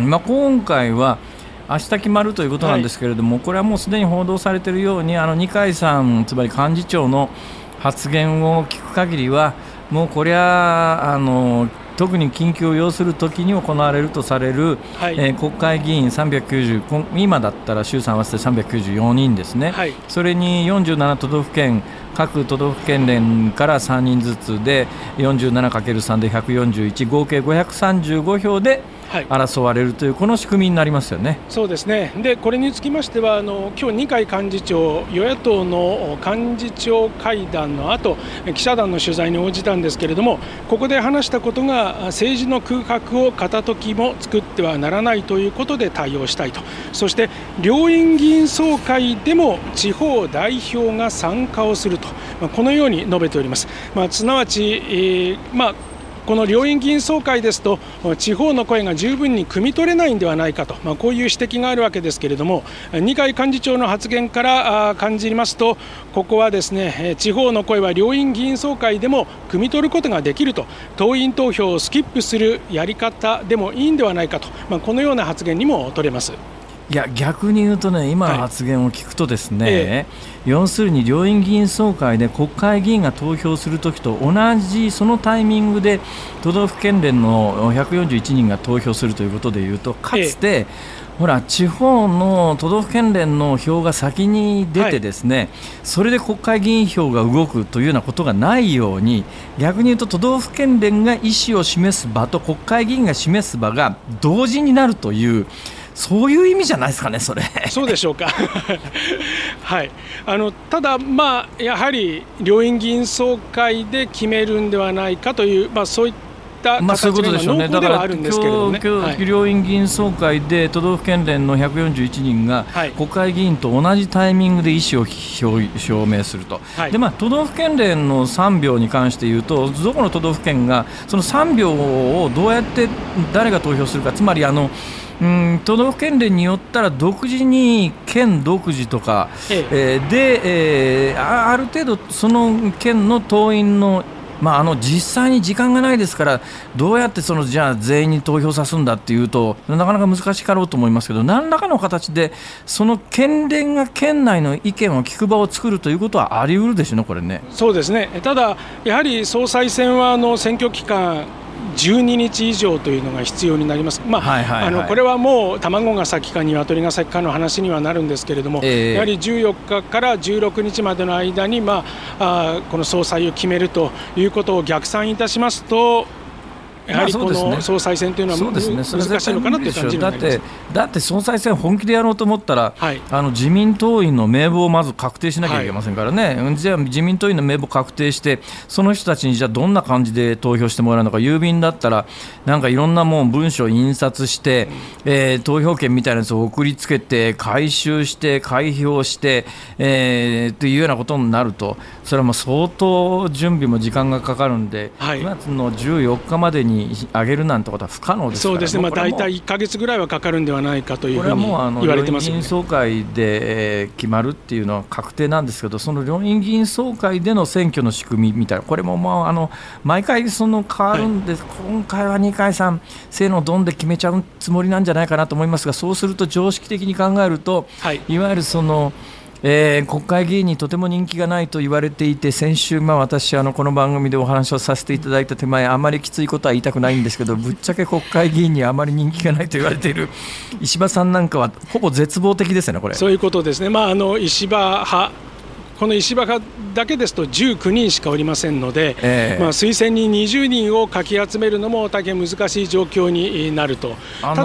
まあ、今回は明日決まるということなんですけれども、はい、これはもうすでに報道されているように、あの二階さん、つまり幹事長の発言を聞く限りは、もうこれはあの特に緊急を要するときに行われるとされる、はい、えー、国会議員さんびゃくきゅうじゅう、今だったら衆参合わせてさんびゃくきゅうじゅうよにんですね、はい、それによんじゅうなな都道府県、各都道府県連からさんにんずつで よんじゅうななかけるさん でひゃくよんじゅういち、合計ごひゃくさんじゅうごひょうで争われるという、この仕組みになりますよね。 そうですね。でこれにつきましては、あの今日二階幹事長、与野党の幹事長会談の後、記者団の取材に応じたんですけれども、ここで話したことが政治の空白を片時も作ってはならないということで対応したいと。そして両院議員総会でも地方代表が参加をすると、このように述べております。まあ、すなわち、えーまあこの両院議員総会ですと地方の声が十分に汲み取れないんではないかと、まあ、こういう指摘があるわけですけれども、二階幹事長の発言から感じますと、ここはですね、地方の声は両院議員総会でも汲み取ることができると、党員投票をスキップするやり方でもいいんではないかと、まあ、このような発言にも取れます。 いや、逆に言うとね、今の発言を聞くとですね、はい、ええ、要するに両院議員総会で国会議員が投票するときと同じそのタイミングで都道府県連のひゃくよんじゅういちにんが投票するということでいうと、かつて、ええ、ほら地方の都道府県連の票が先に出てですね、はい、それで国会議員票が動くというようなことがないように、逆に言うと都道府県連が意思を示す場と国会議員が示す場が同時になるという、そういう意味じゃないですかね、それ。 そうでしょうか。はい、あのただ、まあ、やはり両院議員総会で決めるんではないかという、まあ、そういった形が濃厚ではあるんですけれどもね。 今日、両院議員総会で都道府県連のひゃくよんじゅういちにんが国会議員と同じタイミングで意思を表明すると、はい、でまあ、都道府県連のさんびょうに関して言うと、どこの都道府県がそのさんびょうをどうやって誰が投票するか、つまりあのうん、都道府県連によったら独自に県独自とか、えええー、で、えー、ある程度その県の党員の、まあ、あの実際に時間がないですから、どうやってそのじゃあ全員に投票さすんだっていうとなかなか難しかろうと思いますけど、何らかの形でその県連が県内の意見を聞く場を作るということはあり得るでしょうね、これね。 そうですね。ただやはり総裁選はあの選挙期間じゅうににち以上というのが必要になります。まあはいはいはい、あのこれはもう卵が先か鶏が先かの話にはなるんですけれども、えー、やはりじゅうよっかからじゅうろくにちまでの間に、まあ、あこの総裁を決めるということを逆算いたしますと、やはりこの総裁選というのは難しいのかなという感じになります。だって、だって総裁選本気でやろうと思ったら、はい、あの自民党員の名簿をまず確定しなきゃいけませんからね、はい、じゃあ自民党員の名簿確定して、その人たちにじゃあどんな感じで投票してもらうのか、郵便だったらなんかいろんなもん文書を印刷して、えー、投票券みたいなやつを送りつけて回収して開票して、えー、というようなことになると、それはもう相当準備も時間がかかるんで、はい、くがつのじゅうよっかまでに上げるなんてことは不可能ですから。 そうですね、まあ、大体いっかげつぐらいはかかるんではないかというふうに言われてますよね。 これはもうあの両院議員総会で決まるっていうのは確定なんですけど、その両院議員総会での選挙の仕組みみたいな、これもまああの毎回その変わるんです、はい、今回は二階さんせーのドンで決めちゃうつもりなんじゃないかなと思いますが、そうすると常識的に考えると、はい、いわゆるそのえー、国会議員にとても人気がないと言われていて、先週、まあ、私あのこの番組でお話をさせていただいた手前、あまりきついことは言いたくないんですけど、ぶっちゃけ国会議員にあまり人気がないと言われている石破さんなんかはほぼ絶望的ですよね、これ。 そういうことですね、まあ、あの石破派この石破派だけですとじゅうきゅうにんしかおりませんので、えーまあ、推薦人にじゅうにんをかき集めるのも大変難しい状況になると。ただ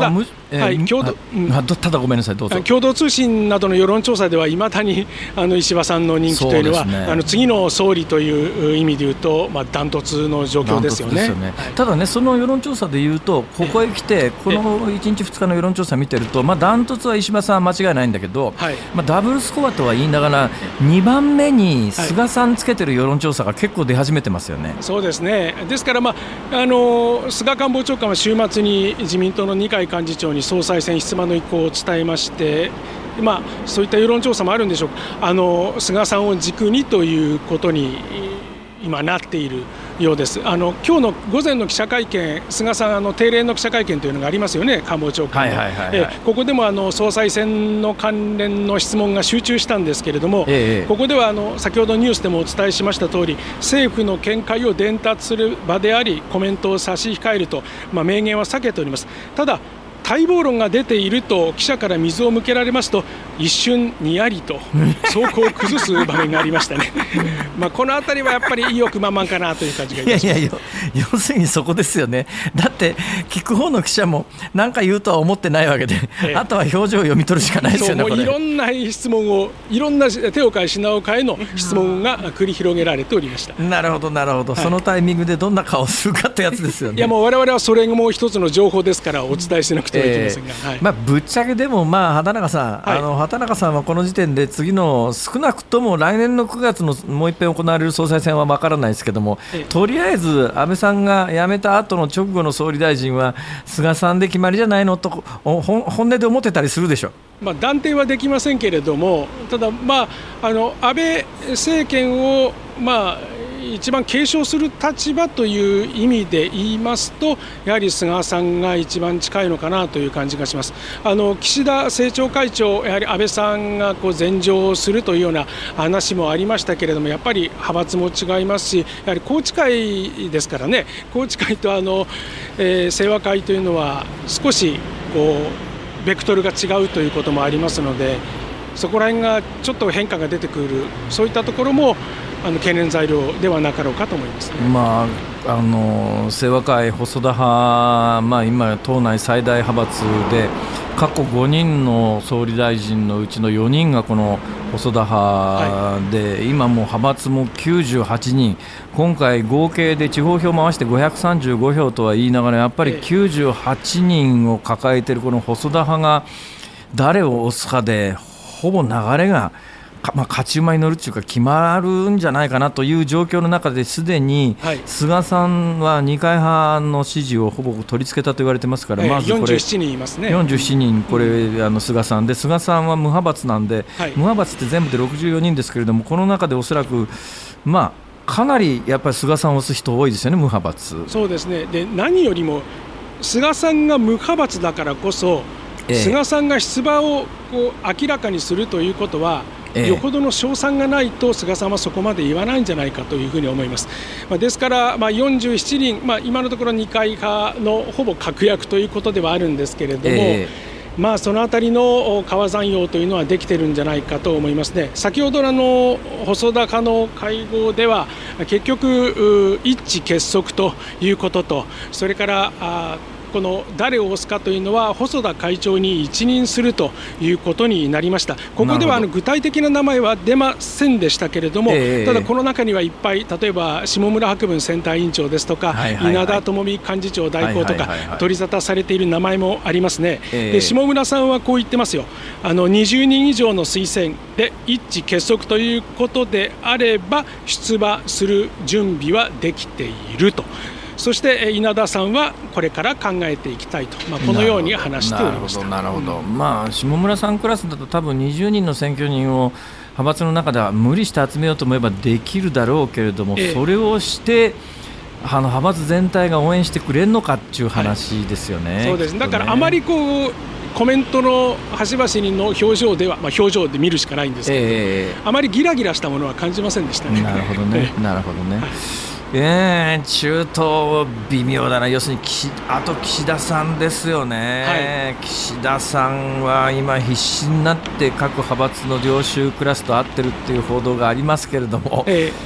はい、共同うん、ただごめんなさい、どうぞ。 共同通信などの世論調査ではいまだにあの石破さんの人気というのは、ね、あの次の総理という意味でいうと、まあ、ダントツの状況ですよね。 よね、はい、ただね、その世論調査でいうと、ここへ来て、このいちにちふつかの世論調査を見てると、まあ、ダントツは石破さんは間違いないんだけど、はい、まあ、ダブルスコアとは言いながら、にばんめに菅さんつけてる世論調査が結構出始めてますよね。はい、 そうですね。ですから、まあ、あの菅官房長官は週末に自民党の二階幹事長に総裁選出馬の意向を伝えまして、まあ、そういった世論調査もあるんでしょうか。あの菅さんを軸にということに今なっているようです。あの今日の午前の記者会見、菅さんあの定例の記者会見というのがありますよね、官房長官の。ここでもあの総裁選の関連の質問が集中したんですけれども、ええ、ここではあの先ほどニュースでもお伝えしました通り、政府の見解を伝達する場であり、コメントを差し控えると、まあ、明言は避けております。ただ待望論が出ていると記者から水を向けられますと、一瞬にやりと走行を崩す場面がありましたね。まあこのあたりはやっぱり意欲満々かなという感じがいたします。 いやいやいや、要するにそこですよね。だって聞く方の記者も何か言うとは思ってないわけで、ええ、あとは表情を読み取るしかないですよね。 そう、もういろんな質問を、いろんな手を変え品を変えの質問が繰り広げられておりました。 なるほどなるほど、はい、そのタイミングでどんな顔をするかってやつですよね。 いや、もう我々はそれも一つの情報ですからお伝えしなくてはいけませんが、えーはい、 まあ、ぶっちゃけでも、まあ、畑中さん、はい、あの畑中さんはこの時点で次の少なくとも来年のくがつのもう一遍行われる総裁選は分からないですけども、ええ、とりあえず安倍さんが辞めた後の直後の総理大臣は菅さんで決まりじゃないのと本音で思ってたりするでしょ。 まあ、断定はできませんけれども、ただ、まあ、あの安倍政権を、まあ、一番継承する立場という意味で言いますと、やはり菅さんが一番近いのかなという感じがします。あの岸田政調会長、やはり安倍さんがこう前場するというような話もありましたけれども、やっぱり派閥も違いますし、やはり宏池会ですからね、宏池会とあの、えー、清和会というのは少しこうベクトルが違うということもありますので、そこら辺がちょっと変化が出てくる、そういったところもあの懸念材料ではなかろうかと思いますね。 まあ、あの清和会、細田派、まあ、今、党内最大派閥で、過去ごにんの総理大臣のうちのよにんがこの細田派で、はい、今も派閥もきゅうじゅうはちにん、今回合計で地方票回してごひゃくさんじゅうごひょうとは言いながら、やっぱりきゅうじゅうはちにんを抱えているこの細田派が誰を推すかでほぼ流れがまあ、勝ち馬に乗るというか決まるんじゃないかなという状況の中ですでに、はい、菅さんは二階派の支持をほぼ取り付けたと言われてますから、 えー、 まずこれよんじゅうななにんいますね。 よんじゅうななにん、これ、うん、あの菅さんで、菅さんは無派閥なんで、はい、無派閥って全部でろくじゅうよにんですけれども、この中でおそらく、まあ、かなりやっぱり菅さんを推す人多いですよね、無派閥。 そうですね。で、何よりも菅さんが無派閥だからこそ、えー、菅さんが出馬をこう明らかにするということは、ええ、よほどの勝算がないと菅さんはそこまで言わないんじゃないかというふうに思います。まあ、ですから、まあ、よんじゅうななにん、まあ、今のところ二階派のほぼ確約ということではあるんですけれども、ええ、まあ、そのあたりの川山用というのはできてるんじゃないかと思いますね。先ほどの細田派の会合では結局一致結束ということと、それからあこの誰を推すかというのは細田会長に一任するということになりました。ここではあの具体的な名前は出ませんでしたけれども、えー、ただこの中にはいっぱい、例えば下村博文選対委員長ですとか、はいはいはい、稲田朋美幹事長代行とか、はいはいはいはい、取り沙汰されている名前もありますね。えー、で下村さんはこう言ってますよ。あのにじゅうにん以上の推薦で一致結束ということであれば出馬する準備はできていると。そして稲田さんはこれから考えていきたいと、まあ、このように話しておりました。 なるほど、なるほど、うん、まあ、下村さんクラスだと多分にじゅうにんの選挙人を派閥の中では無理して集めようと思えばできるだろうけれども、ええ、それをしてあの派閥全体が応援してくれるのかっていう話ですよね。はい、そうです。 だからあまりこうコメントの端々の表情では、まあ、表情で見るしかないんですけど、えー、あまりギラギラしたものは感じませんでしたね。 なるほどね、なるほどね。はい、えー、中東微妙だな。要するにあと岸田さんですよね。はい、岸田さんは今必死になって各派閥の領袖クラスと会ってるっていう報道がありますけれども、えー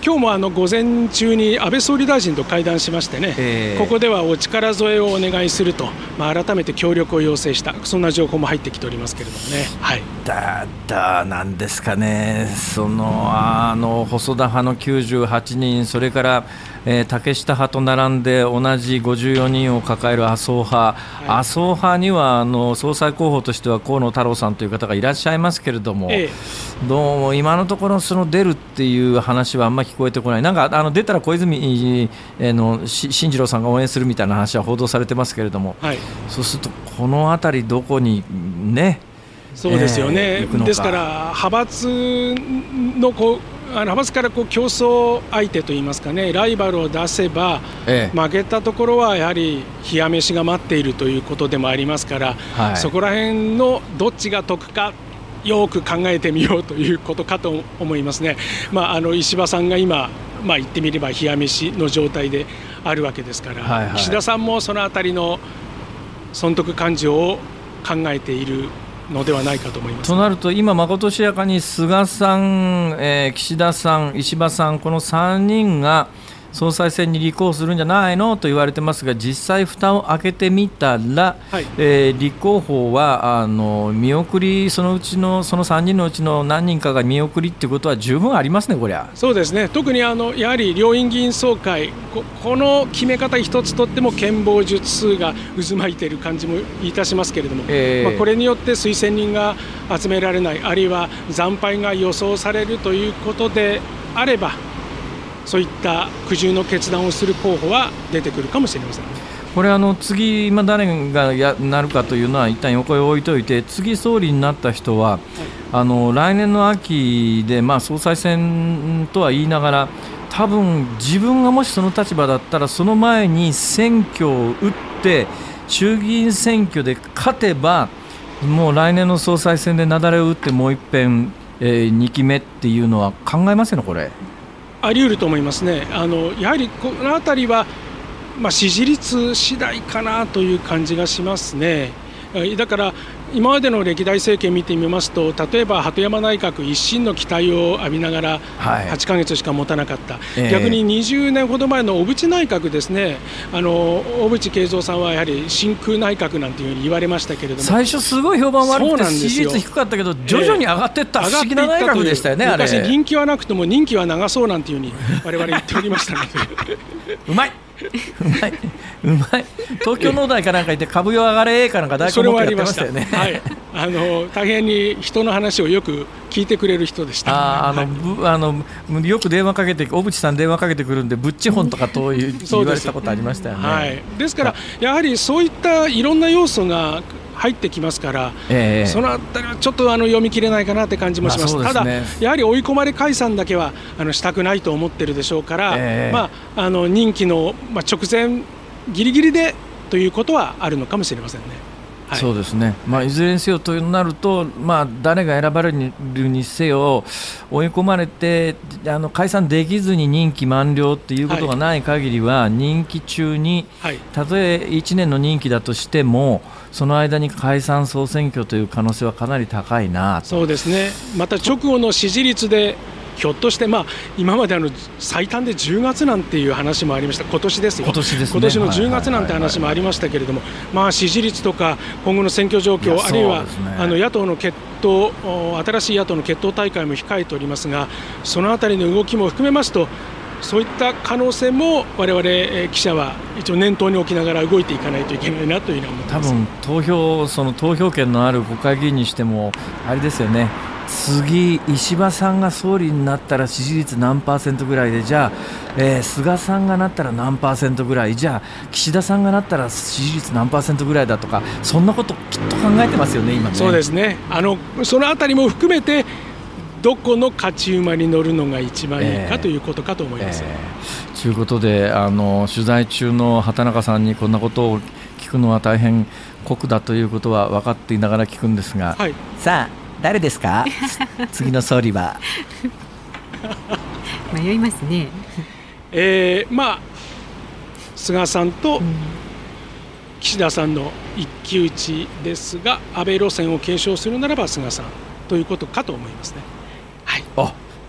今日もあの午前中に安倍総理大臣と会談しましてね、えー、ここではお力添えをお願いすると、まあ、改めて協力を要請した、そんな情報も入ってきておりますけれどもね。はい、 だだなんですかね、そのあの細田派のきゅうじゅうはちにん、それから、えー、竹下派と並んで同じごじゅうよにんを抱える麻生派、はい、麻生派にはあの総裁候補としては河野太郎さんという方がいらっしゃいますけれども、えー、どうも今のところその出るっていう話はあんまり聞こえてこない。なんかあの出たら小泉、えー、の進次郎さんが応援するみたいな話は報道されてますけれども、はい、そうするとこのあたりどこにね、 そうですよね、えー、ですから派閥のこうあの派閥からこう競争相手といいますかね、ライバルを出せば、ええ、負けたところはやはり冷や飯が待っているということでもありますから、はい、そこら辺のどっちが得かよく考えてみようということかと思いますね。まあ、あの石破さんが今、まあ、言ってみれば冷や飯の状態であるわけですから、はいはい、岸田さんもそのあたりの損得勘定を考えているのではないかと思います。 となると今まことしやかに菅さん、えー、岸田さん、石破さん、このさんにんが総裁選に立候補するんじゃないのと言われてますが、実際蓋を開けてみたら、はい、えー、立候補はあの見送り、そのうちのそのさんにんのうちの何人かが見送りっていうことは十分ありますね、こりゃ。 そうですね、特にあのやはり両院議員総会、 こ, この決め方一つとっても権謀術数が渦巻いている感じもいたしますけれども、えーまあ、これによって推薦人が集められない、あるいは惨敗が予想されるということであれば、そういった苦渋の決断をする候補は出てくるかもしれません。 これあの次、今誰がやなるかというのは一旦横へ置いといて、次総理になった人は、はい、あの来年の秋で、まあ、総裁選とは言いながら、多分自分がもしその立場だったら、その前に選挙を打って衆議院選挙で勝てば、もう来年の総裁選で雪崩を打ってもう一遍、えー、にきめっていうのは考えますよね、これ。 あり得ると思いますね。あのやはりこのあたりは、まあ、支持率次第かなという感じがしますね。だから今までの歴代政権見てみますと、例えば鳩山内閣一身の期待を浴びながらはちかげつしか持たなかった、はい、逆ににじゅうねんほど前の小渕内閣ですね、あの小渕恵三さんはやはり真空内閣なんていうふうに言われましたけれども、 最初すごい評判悪くて支持率低かったけど、徐々に上がっていった不思議な内閣でしたよね。あれ昔人気はなくても任期は長そうなんていうふうに我々言っておりましたのでうまいうまいうまい東京農大かなんか行って株よ上がれかなんか大根持ってやってましたよね。 はい、あの大変に人の話をよく聞いてくれる人でした。 ああの、はい、あのよく電話かけて、小渕さん電話かけてくるんで、ぶっち本とかと言われたことありましたよね。 はい、ですからやはりそういったいろんな要素が入ってきますから、えー、そのあたりはちょっとあの読み切れないかなって感じもします。まあそうですね、ただやはり追い込まれ解散だけはあのしたくないと思ってるでしょうから、えーまあ、あの任期の、まあ、直前ギリギリでということはあるのかもしれませんね。はい、 そうですね、まあ、いずれにせよとなると、まあ、誰が選ばれるにせよ追い込まれてあの解散できずに任期満了ということがない限りは、はい、任期中に、はい、たとえいちねんの任期だとしてもその間に解散総選挙という可能性はかなり高いなと。 そうですね、また直後の支持率でひょっとして、まあ、今まであの最短でじゅうがつなんていう話もありました。今年ですよ、 今年ですね、 今年のじゅうがつなんて話もありましたけれども、まあ、支持率とか今後の選挙状況、あるいは、ね、あの野党の決闘、新しい野党の決闘大会も控えておりますが、そのあたりの動きも含めますと、そういった可能性も我々記者は一応念頭に置きながら動いていかないといけないなというのは思ってます。 多分投票、その投票権のある国会議員にしてもあれですよね、次石破さんが総理になったら支持率何パーセントぐらいで、じゃあ、えー、菅さんがなったら何パーセントぐらい、じゃあ岸田さんがなったら支持率何パーセントぐらいだとか、そんなこときっと考えてますよね、今ね。 そうですね、あのそのあたりも含めてどこの勝ち馬に乗るのが一番いいかということかと思います。と、えー、いうことで、あの取材中の畑中さんにこんなことを聞くのは大変酷だということは分かっていながら聞くんですが、はい、さあ誰ですか次の総理は。 迷いますね。 えー、まあ菅さんと岸田さんの一騎打ちですが、安倍路線を継承するならば菅さんということかと思いますね。はい、 あ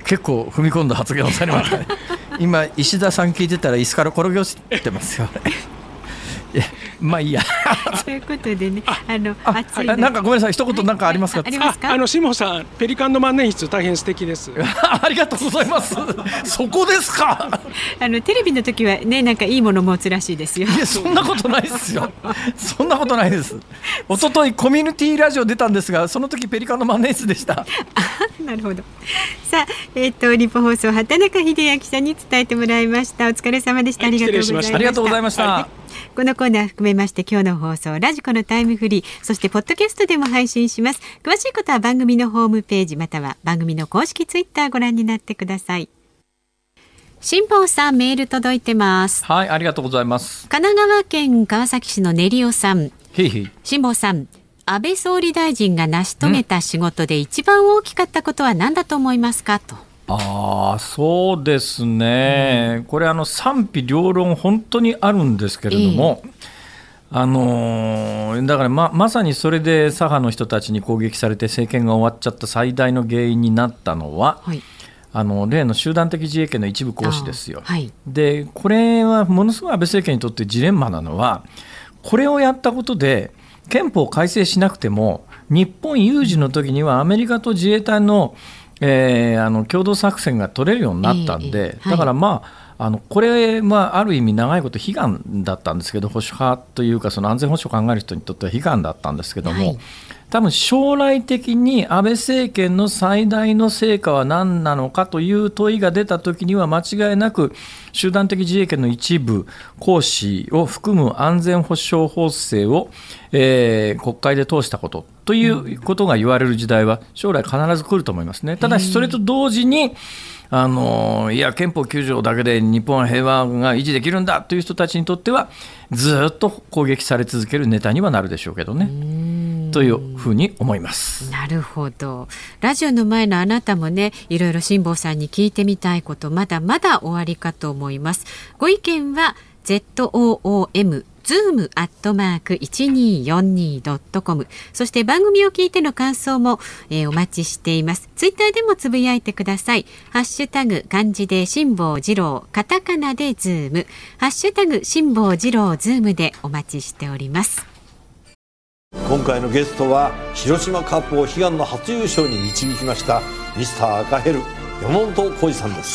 結構踏み込んだ発言をされましたね今石田さん聞いてたら椅子から転げ落ちてますよいやまあいいやということでね、あのあ暑いなんかごめんなさい、一言なんかありますか。 ありますか。 あの辛坊さん、ペリカンの万年筆大変素敵ですありがとうございますそこですか。 あのテレビの時はね、なんかいいもの持つらしいですよ。 いやそんなことないですよそんなことないです。一昨日コミュニティラジオ出たんですが、その時ペリカンの万年筆でしたあ、なるほど。さあ、えっ、ー、と日本放送畑中秀明さんに伝えてもらいました。お疲れ様でした。ありがとうございました。 ありがとうございました、はい。 このコーナー含めまして今日の放送ラジコのタイムフリー、そしてポッドキャストでも配信します。詳しいことは番組のホームページまたは番組の公式ツイッターご覧になってください。辛坊さん、メール届いてます。 はい、ありがとうございます。 神奈川県川崎市の練尾さん。 へいへい。 辛坊さん、安倍総理大臣が成し遂げた仕事で一番大きかったことは何だと思いますかと。 あそうですね、うん、これあの賛否両論本当にあるんですけれども、えーあのー、だから ま, まさにそれで左派の人たちに攻撃されて政権が終わっちゃった最大の原因になったのは、はい、あの例の集団的自衛権の一部行使ですよ、はい、でこれはものすごい安倍政権にとってジレンマなのは、これをやったことで憲法を改正しなくても日本有事の時にはアメリカと自衛隊のえー、あの共同作戦が取れるようになったんで、えーはい、だからまああのこれはある意味長いこと悲願だったんですけど、保守派というかその安全保障を考える人にとっては悲願だったんですけども、はい、多分将来的に安倍政権の最大の成果は何なのかという問いが出た時には間違いなく集団的自衛権の一部行使を含む安全保障法制を、えー、国会で通したことということが言われる時代は将来必ず来ると思いますね。ただしそれと同時にあのいや憲法きゅう条だけで日本は平和が維持できるんだという人たちにとってはずっと攻撃され続けるネタにはなるでしょうけどね、というふうに思います。 なるほど。ラジオの前のあなたもね、いろいろ辛坊さんに聞いてみたいことまだまだおありかと思います。ご意見は ズームズーム アットマーク いちにーよんにー ドットコム、 そして番組を聞いての感想も、えー、お待ちしています。ツイッターでもつぶやいてください。ハッシュタグ漢字で辛坊治郎、カタカナでズーム、ハッシュタグ辛坊治郎ズームでお待ちしております。 今回のゲストは広島カップを悲願の初優勝に導きましたミスター赤ヘル山本浩二さんです。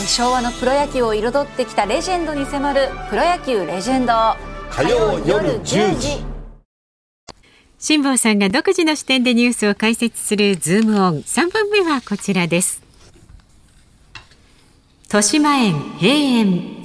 昭和のプロ野球を彩ってきたレジェンドに迫るプロ野球レジェンド、 火曜夜じゅうじ。 辛坊さんが独自の視点でニュースを解説するズームオン。さんばんめはこちらです。豊島園閉園。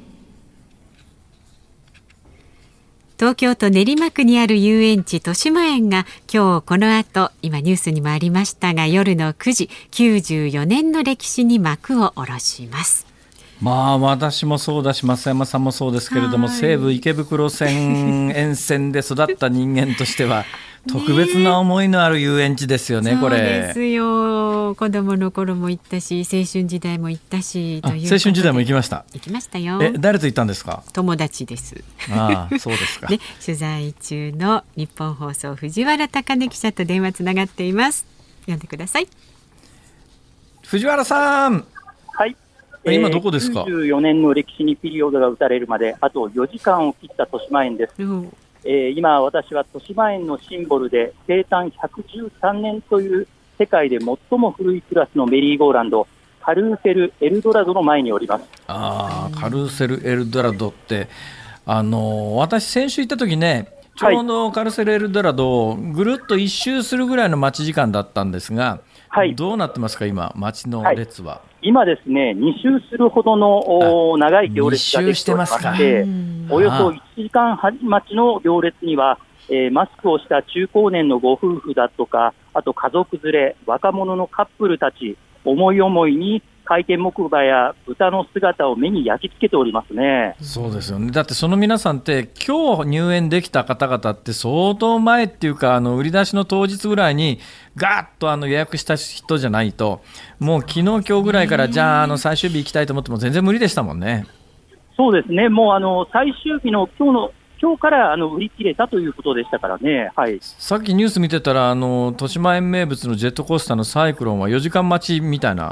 東京都練馬区にある遊園地豊島園が今日この後、今ニュースにもありましたが夜のくじ、きゅうじゅうよねんの歴史に幕を下ろします。 まあ私もそうだし増山さんもそうですけれども、西武池袋線沿線で育った人間としては特別な思いのある遊園地ですよね。これそうですよ。子供の頃も行ったし青春時代も行ったしという。 青春時代も行きました。 行きましたよ。 え誰と行ったんですか。 友達です。 ああそうですか、 ね、取材中の日本放送藤原貴根記者と電話つながっています。読んでください。 藤原さん。 はい、 今どこですか。 きゅうじゅうよねんの歴史にピリオドが打たれるまであとよじかんを切った豊島園です。うんえー、今私は豊島園のシンボルで生誕ひゃくじゅうさんねんという世界で最も古いクラスのメリーゴーランドカルーセルエルドラドの前におります。 あカルーセルエルドラドってあの私先週行った時ね、ちょうどカルーセルエルドラドをぐるっと一周するぐらいの待ち時間だったんですが、はい、どうなってますか今待ちの列は。はい、 今ですねに周するほどの長い行列ができておりまして、およそいちじかんはん待ちの行列には、えー、マスクをした中高年のご夫婦だとか、あと家族連れ、若者のカップルたち、思い思いに回転木馬や豚の姿を目に焼き付けておりますね。 そうですよね。だってその皆さんって今日入園できた方々って相当前っていうか、あの売り出しの当日ぐらいにガーッとあの予約した人じゃないと、もう昨日今日ぐらいからじゃあ、あの最終日行きたいと思っても全然無理でしたもんね。 そうですね。もうあの最終日の今日の今日からあの売り切れたということでしたからね。はい、 さっきニュース見てたらあの豊島園名物のジェットコースターのサイクロンはよじかん待ちみたいな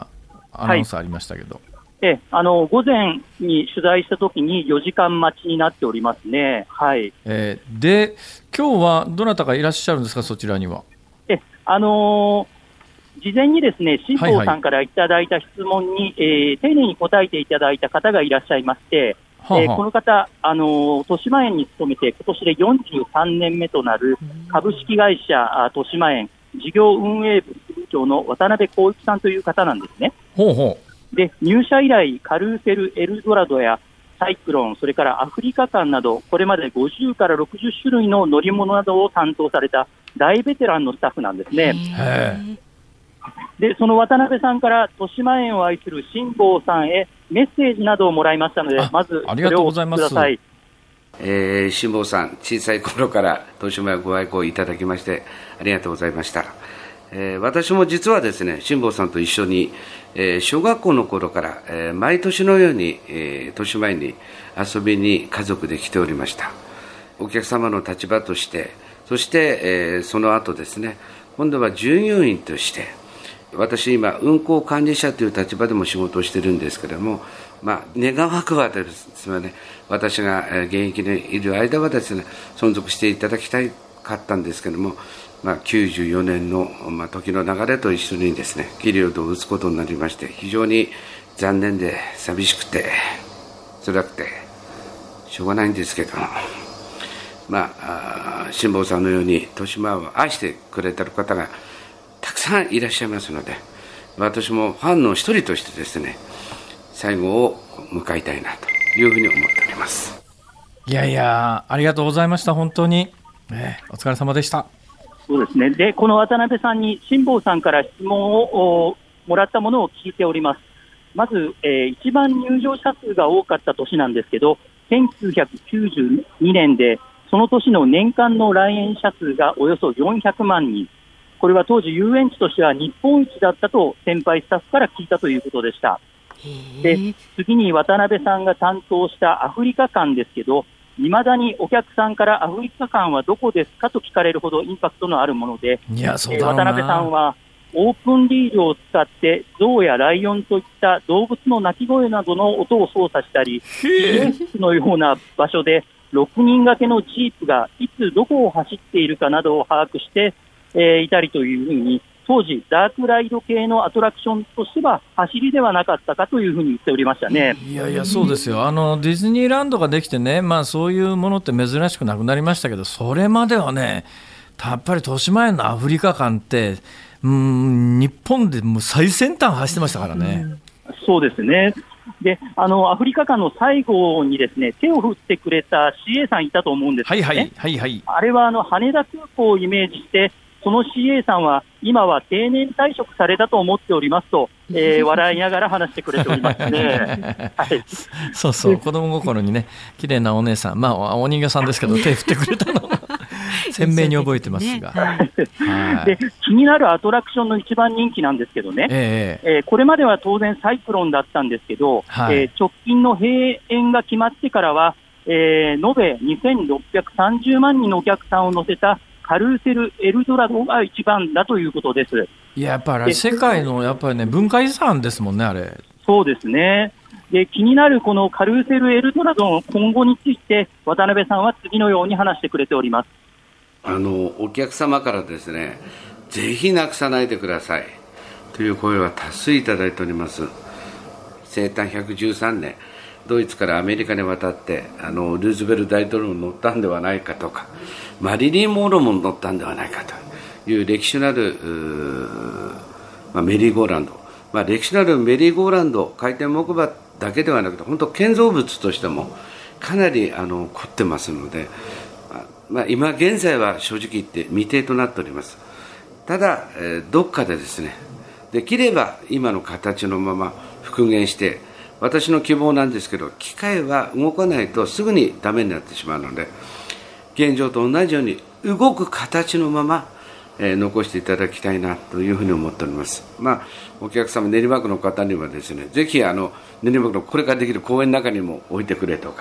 アナウンスありましたけど、 はい、えあの午前に取材したときによじかん待ちになっておりますね。はい。 えー、で今日はどなたかいらっしゃるんですか、そちらには。 えあのー事前にですね、辛坊さんからいただいた質問に、はいはい、えー、丁寧に答えていただいた方がいらっしゃいまして、はあはあ、えー、この方、あのー、豊島園に勤めて今年でよんじゅうさんねんめとなる株式会社豊島園事業運営部部長の渡辺光一さんという方なんですね。 ほうほう。 で、入社以来カルーセルエルドラドやサイクロン、それからアフリカ館などこれまでごじゅうからろくじゅっしゅるいの乗り物などを担当された大ベテランのスタッフなんですね。 へー。 でその渡辺さんから豊島園を愛する辛坊さんへメッセージなどをもらいましたので、まずそれをお聞きください。 えー、辛坊さん、小さい頃から豊島園ご愛顧いただきましてありがとうございました。えー、私も実はですね、辛坊さんと一緒に、えー、小学校の頃から、えー、毎年のように、えー、豊島園に遊びに家族で来ておりました。お客様の立場として、そして、えー、その後ですね、今度は従業員として私今運行管理者という立場でも仕事をしているんですけれども、まあ、願わくはですね、私が現役にいる間はですね、存続していただきたかったんですけれども、まあ、きゅうじゅうよねんの、まあ、時の流れと一緒にですね、ピリオドを打つことになりまして、非常に残念で寂しくて辛くてしょうがないんですけども、まあ、辛坊さんのように豊島を愛してくれている方がたくさんいらっしゃいますので、私もファンの一人としてですね、最後を迎えたいなというふうに思っております。 いやいや、ありがとうございました。本当に、えー、お疲れ様でした。 そうですね。で、この渡辺さんに辛坊さんから質問をもらったものを聞いております。まず、えー、一番入場者数が多かった年なんですけど、せんきゅうひゃくきゅうじゅうにねんでその年の年間の来園者数がおよそよんひゃくまんにん。これは当時遊園地としては日本一だったと先輩スタッフから聞いたということでした。で、次に渡辺さんが担当したアフリカ館ですけど、いまだにお客さんからアフリカ館はどこですかと聞かれるほどインパクトのあるもので、 いや、そうだろうな。 渡辺さんはオープンリールを使って象やライオンといった動物の鳴き声などの音を操作したり、レースのような場所でろくにん掛けのジープがいつどこを走っているかなどを把握してえー、いたりというふうに、当時ダークライド系のアトラクションとしては走りではなかったかというふうに言っておりましたね。 いやいや、そうですよ。あのディズニーランドができてね、まあ、そういうものって珍しくなくなりましたけど、それまではね、やっぱり豊島園のアフリカ館ってうーん日本でもう最先端走ってましたからね。 うん、そうですね。で、あのアフリカ館の最後にですね、手を振ってくれた シーエー さんいたと思うんですよね。 はいはいはいはい、 あれはあの羽田空港をイメージして、その シーエー さんは今は定年退職されたと思っておりますと、えー、笑いながら話してくれておりますね。はい、 そうそう、子供心にね、綺麗なお姉さん、まあお人形さんですけど手振ってくれたのは鮮明に覚えてますが、はいで気になるアトラクションの一番人気なんですけどね、えーえー、これまでは当然サイクロンだったんですけど、はい、えー、直近の閉園が決まってからは、えー、延べにせんろっぴゃくさんじゅうまんにんのお客さんを乗せたカルーセルエルドラドが一番だということです。 いや、やっぱり世界のやっぱり、ね、文化遺産ですもんね、あれ。 そうですね。で、気になるこのカルーセルエルドラドの今後について渡辺さんは次のように話してくれております。 あのお客様からですね、ぜひなくさないでくださいという声は多数いただいております。生誕ひゃくじゅうさんねん、ドイツからアメリカに渡ってあのルーズベル大統領に乗ったんではないかとか、マリリン・モンローも乗ったんではないかという歴史のある、まあ、メリーゴーランド、まあ、歴史のあるメリーゴーランド、回転木馬だけではなくて本当建造物としてもかなりあの凝ってますので、まあ、今現在は正直言って未定となっております。ただ、えー、どっかでですね、できれば今の形のまま復元して、私の希望なんですけど、機械は動かないとすぐにダメになってしまうので、現状と同じように動く形のまま、えー、残していただきたいなというふうに思っております。まあ、お客様練馬区の方にはですね、ぜひあの練馬区のこれからできる公園の中にも置いてくれとか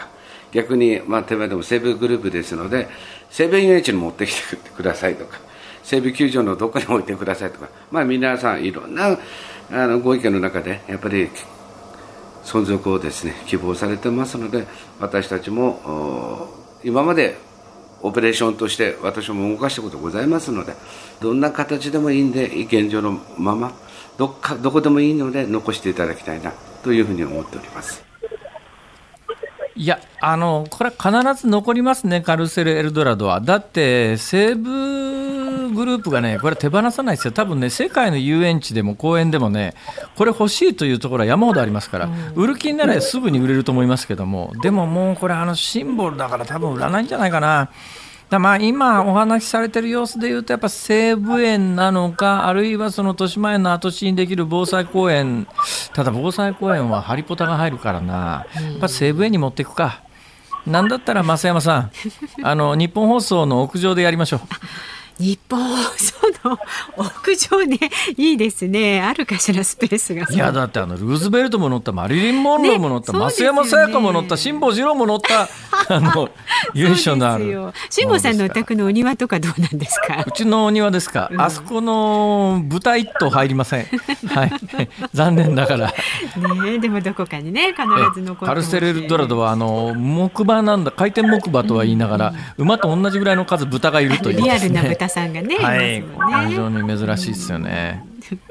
逆に、まあ、手前でも西武グループですので、西武遊園地に持ってきてくださいとか、西武球場のどこに置いてくださいとか、まあ、皆さんいろんなあのご意見の中でやっぱり存続をですね希望されてますので、私たちも今までオペレーションとして私も動かしたことございますので、どんな形でもいいんで現状のままどっかどこでもいいので残していただきたいなというふうに思っております。 いや、あのこれは必ず残りますね、カルセルエルドラドは。だって西武グループがね、これ手放さないですよ。多分ね、世界の遊園地でも公園でもね、これ欲しいというところは山ほどありますから、うん、売る気になればすぐに売れると思いますけども、でももうこれあのシンボルだから多分売らないんじゃないかな。だまあ今お話しされている様子でいうと、やっぱ西武園なのか、あるいはその豊島園の跡地にできる防災公園。ただ防災公園はハリポタが入るからな、やっぱ西武園に持っていくか。なんだったら増山さん、あの日本放送の屋上でやりましょう。 日本放送の屋上ね、いいですね。あるかしらスペースが。 いやだってあのルーズベルトも乗った、マリリン・モンローも乗った、ね、増山さやかも乗った、辛坊治郎も乗ったあの優勝のある。 辛坊さんのお宅のお庭とかどうなんですか。 うちのお庭ですか、うん、あそこの豚一頭入りません、はい、残念だからね。でもどこかにね必ず残って。 カルセルエルドラドはあの木馬なんだ、回転木馬とは言いながら、うん、馬と同じぐらいの数豚がいるという、ね、 リアルな豚さんがね、 はい、非常に珍しいですよね。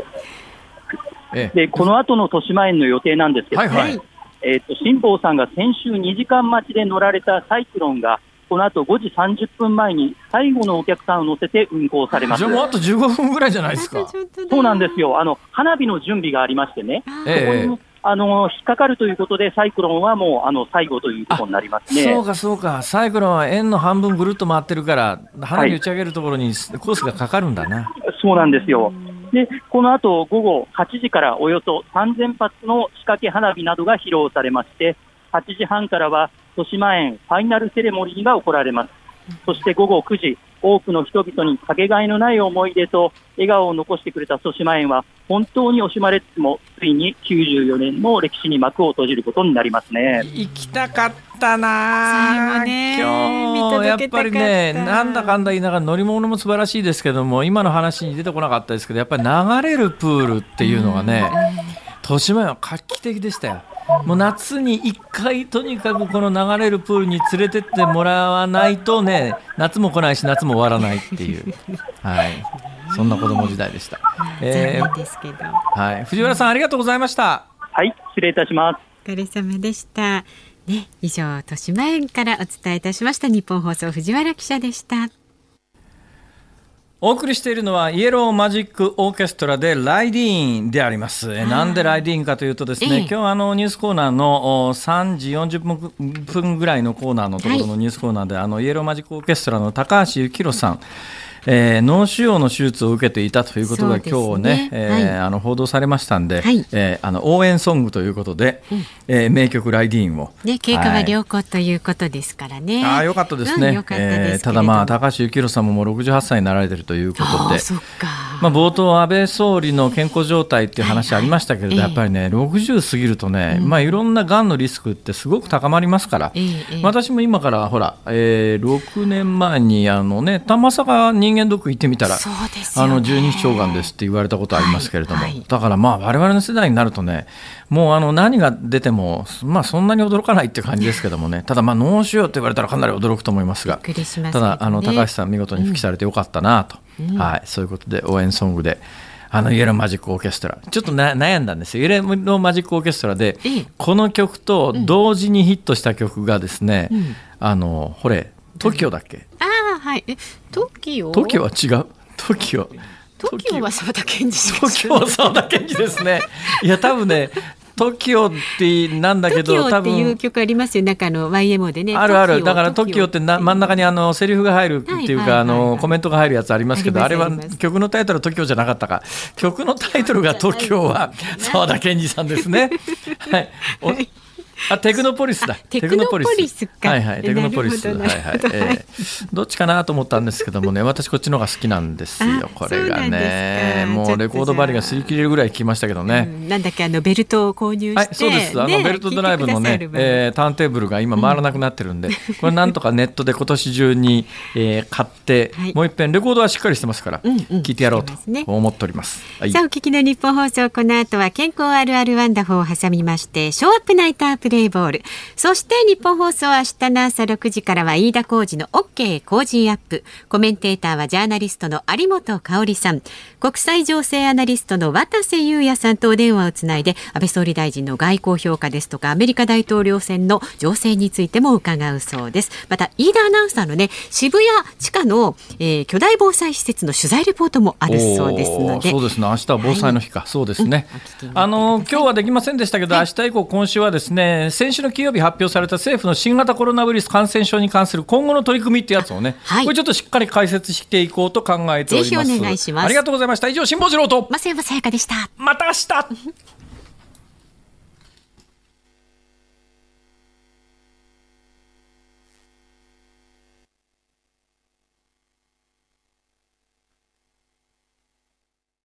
でこの後の豊島園の予定なんですけど、ね、はいはい、えーと、辛坊さんが先週にじかん待ちで乗られたサイクロンがこの後ごじさんじゅっぷんまえに最後のお客さんを乗せて運行されます。 じゃあもうあとじゅうごふんぐらいじゃないですか。 そうなんですよ。あの花火の準備がありましてね、えー、そこにあの引っかかるということでサイクロンはもうあの最後ということになりますね。 そうかそうか、サイクロンは円の半分ぐるっと回ってるから花火打ち上げるところにコースがかかるんだな、はい、 そうなんですよ。でこの後午後はちじからおよそさんぜんぱつの仕掛け花火などが披露されまして、はちじはんからは豊島園ファイナルセレモニーが行われます。そして午後くじ、多くの人々にかけがえのない思い出と笑顔を残してくれた豊島園は本当に惜しまれつつもついにきゅうじゅうよねんの歴史に幕を閉じることになりますね。 行きたかったな、ね、今日やっぱりね、なんだかんだ言いながら乗り物も素晴らしいですけども、今の話に出てこなかったですけど、やっぱり流れるプールっていうのがね、豊島園は画期的でしたよ。もう夏にいっかいとにかくこの流れるプールに連れてってもらわないとね、夏も来ないし夏も終わらないっていう、はい、そんな子供時代でした。 えー、残念ですけど、 はい、藤原さんありがとうございました。 はい、失礼いたします。 お疲れ様でした、ね、以上豊島園からお伝えいたしました。日本放送藤原記者でした。 お送りしているのはイエローマジックオーケストラでライディーンであります。なんでライディーンかというとですね、ええ、今日あのニュースコーナーのさんじよんじゅっぷんぐらいのコーナーのところのニュースコーナーで、はい、あのイエローマジックオーケストラの高橋幸宏さん、えー、脳腫瘍の手術を受けていたということが今日ね、ね、えーはい、あの報道されましたんで、はい、えー、あの応援ソングということで、うん、えー、名曲ライディーンを、 ね、経過は良好ということですからね、 はい、あよかったですね、うん、えー、ただまあ高橋幸宏さんももうろくじゅうはっさいになられているということで、 そっか、 まあ、冒頭安倍総理の健康状態っていう話ありましたけれど、はいはい、やっぱりねろくじゅう過ぎるとね、うん、まあ、いろんながんのリスクってすごく高まりますから、えー、私も今からほら、えー、ろくねんまえにあのね玉坂人間ドック行ってみたら、 そうですよね、 あの十二指腸がんですって言われたことありますけれども、 はいはい、 だからまあ我々の世代になるとね、もうあの何が出ても、まあ、そんなに驚かないっていう感じですけどもね、ただまあ脳腫瘍って言われたらかなり驚くと思いますが、 びっくりしますね、 ただあの高橋さん見事に復帰されてよかったなと、うん、はい、そういうことで応援ソングであのイエローマジックオーケストラちょっとな悩んだんですよ。イエローマジックオーケストラでこの曲と同時にヒットした曲がですね、うん、あのほれ トキオ だっけ、 ああ、はい、え トキオトキオ は違う、トキオトキオは沢田研二さん、 トキオは沢田研二ですねいや多分ねトキオってなんだけど、 トキオっていう曲ありますよ、なんかあの ワイエムオー でね、 あるある、だからトキオってな真ん中にあのセリフが入るっていうか、あのコメントが入るやつありますけど、 あ, あれは曲のタイトルはトキオじゃなかったか、曲のタイトルがトキオは沢田研二さんですねはい、 あ、テクノポリスだ。 テクノポリスか。 はいはい、テクノポリス。はいはい、えー。どっちかなと思ったんですけどもね、私こっちの方が好きなんですよ。これがね、もうレコード針が擦り切れるぐらい聞きましたけどね。 うん、なんだっけ、あのベルトを購入して、はい、 そうです。あの、ね、ベルトドライブのね、えー、ターンテーブルが今回らなくなってるんで、うん、これなんとかネットで今年中に、えー、買って、はい、もう一遍レコードはしっかりしてますから、うんうん、聞いてやろうと思っております。はい、 さあ、お聞きの日本放送、この後は健康あるあるワンダフォーを挟みましてショーアップナイタープレイボール、そして日本放送明日の朝ろくじからは飯田浩司の OK 工事アップ、コメンテーターはジャーナリストの有本香里さん、国際情勢アナリストの渡瀬裕也さんとお電話をつないで安倍総理大臣の外交評価ですとかアメリカ大統領選の情勢についても伺うそうです。また飯田アナウンサーのね、渋谷地下の、えー、巨大防災施設の取材レポートもあるそうですので。 そうですね、明日は防災の日か、はい、そうですね、うん、あの今日はできませんでしたけど、はい、明日以降今週はですね、先週の金曜日発表された政府の新型コロナウイルス感染症に関する今後の取り組みってやつをね、はい、これちょっとしっかり解説していこうと考えております。 ぜひお願いします。 ありがとうございました。以上、辛坊治郎と増山さやかでした。 また明日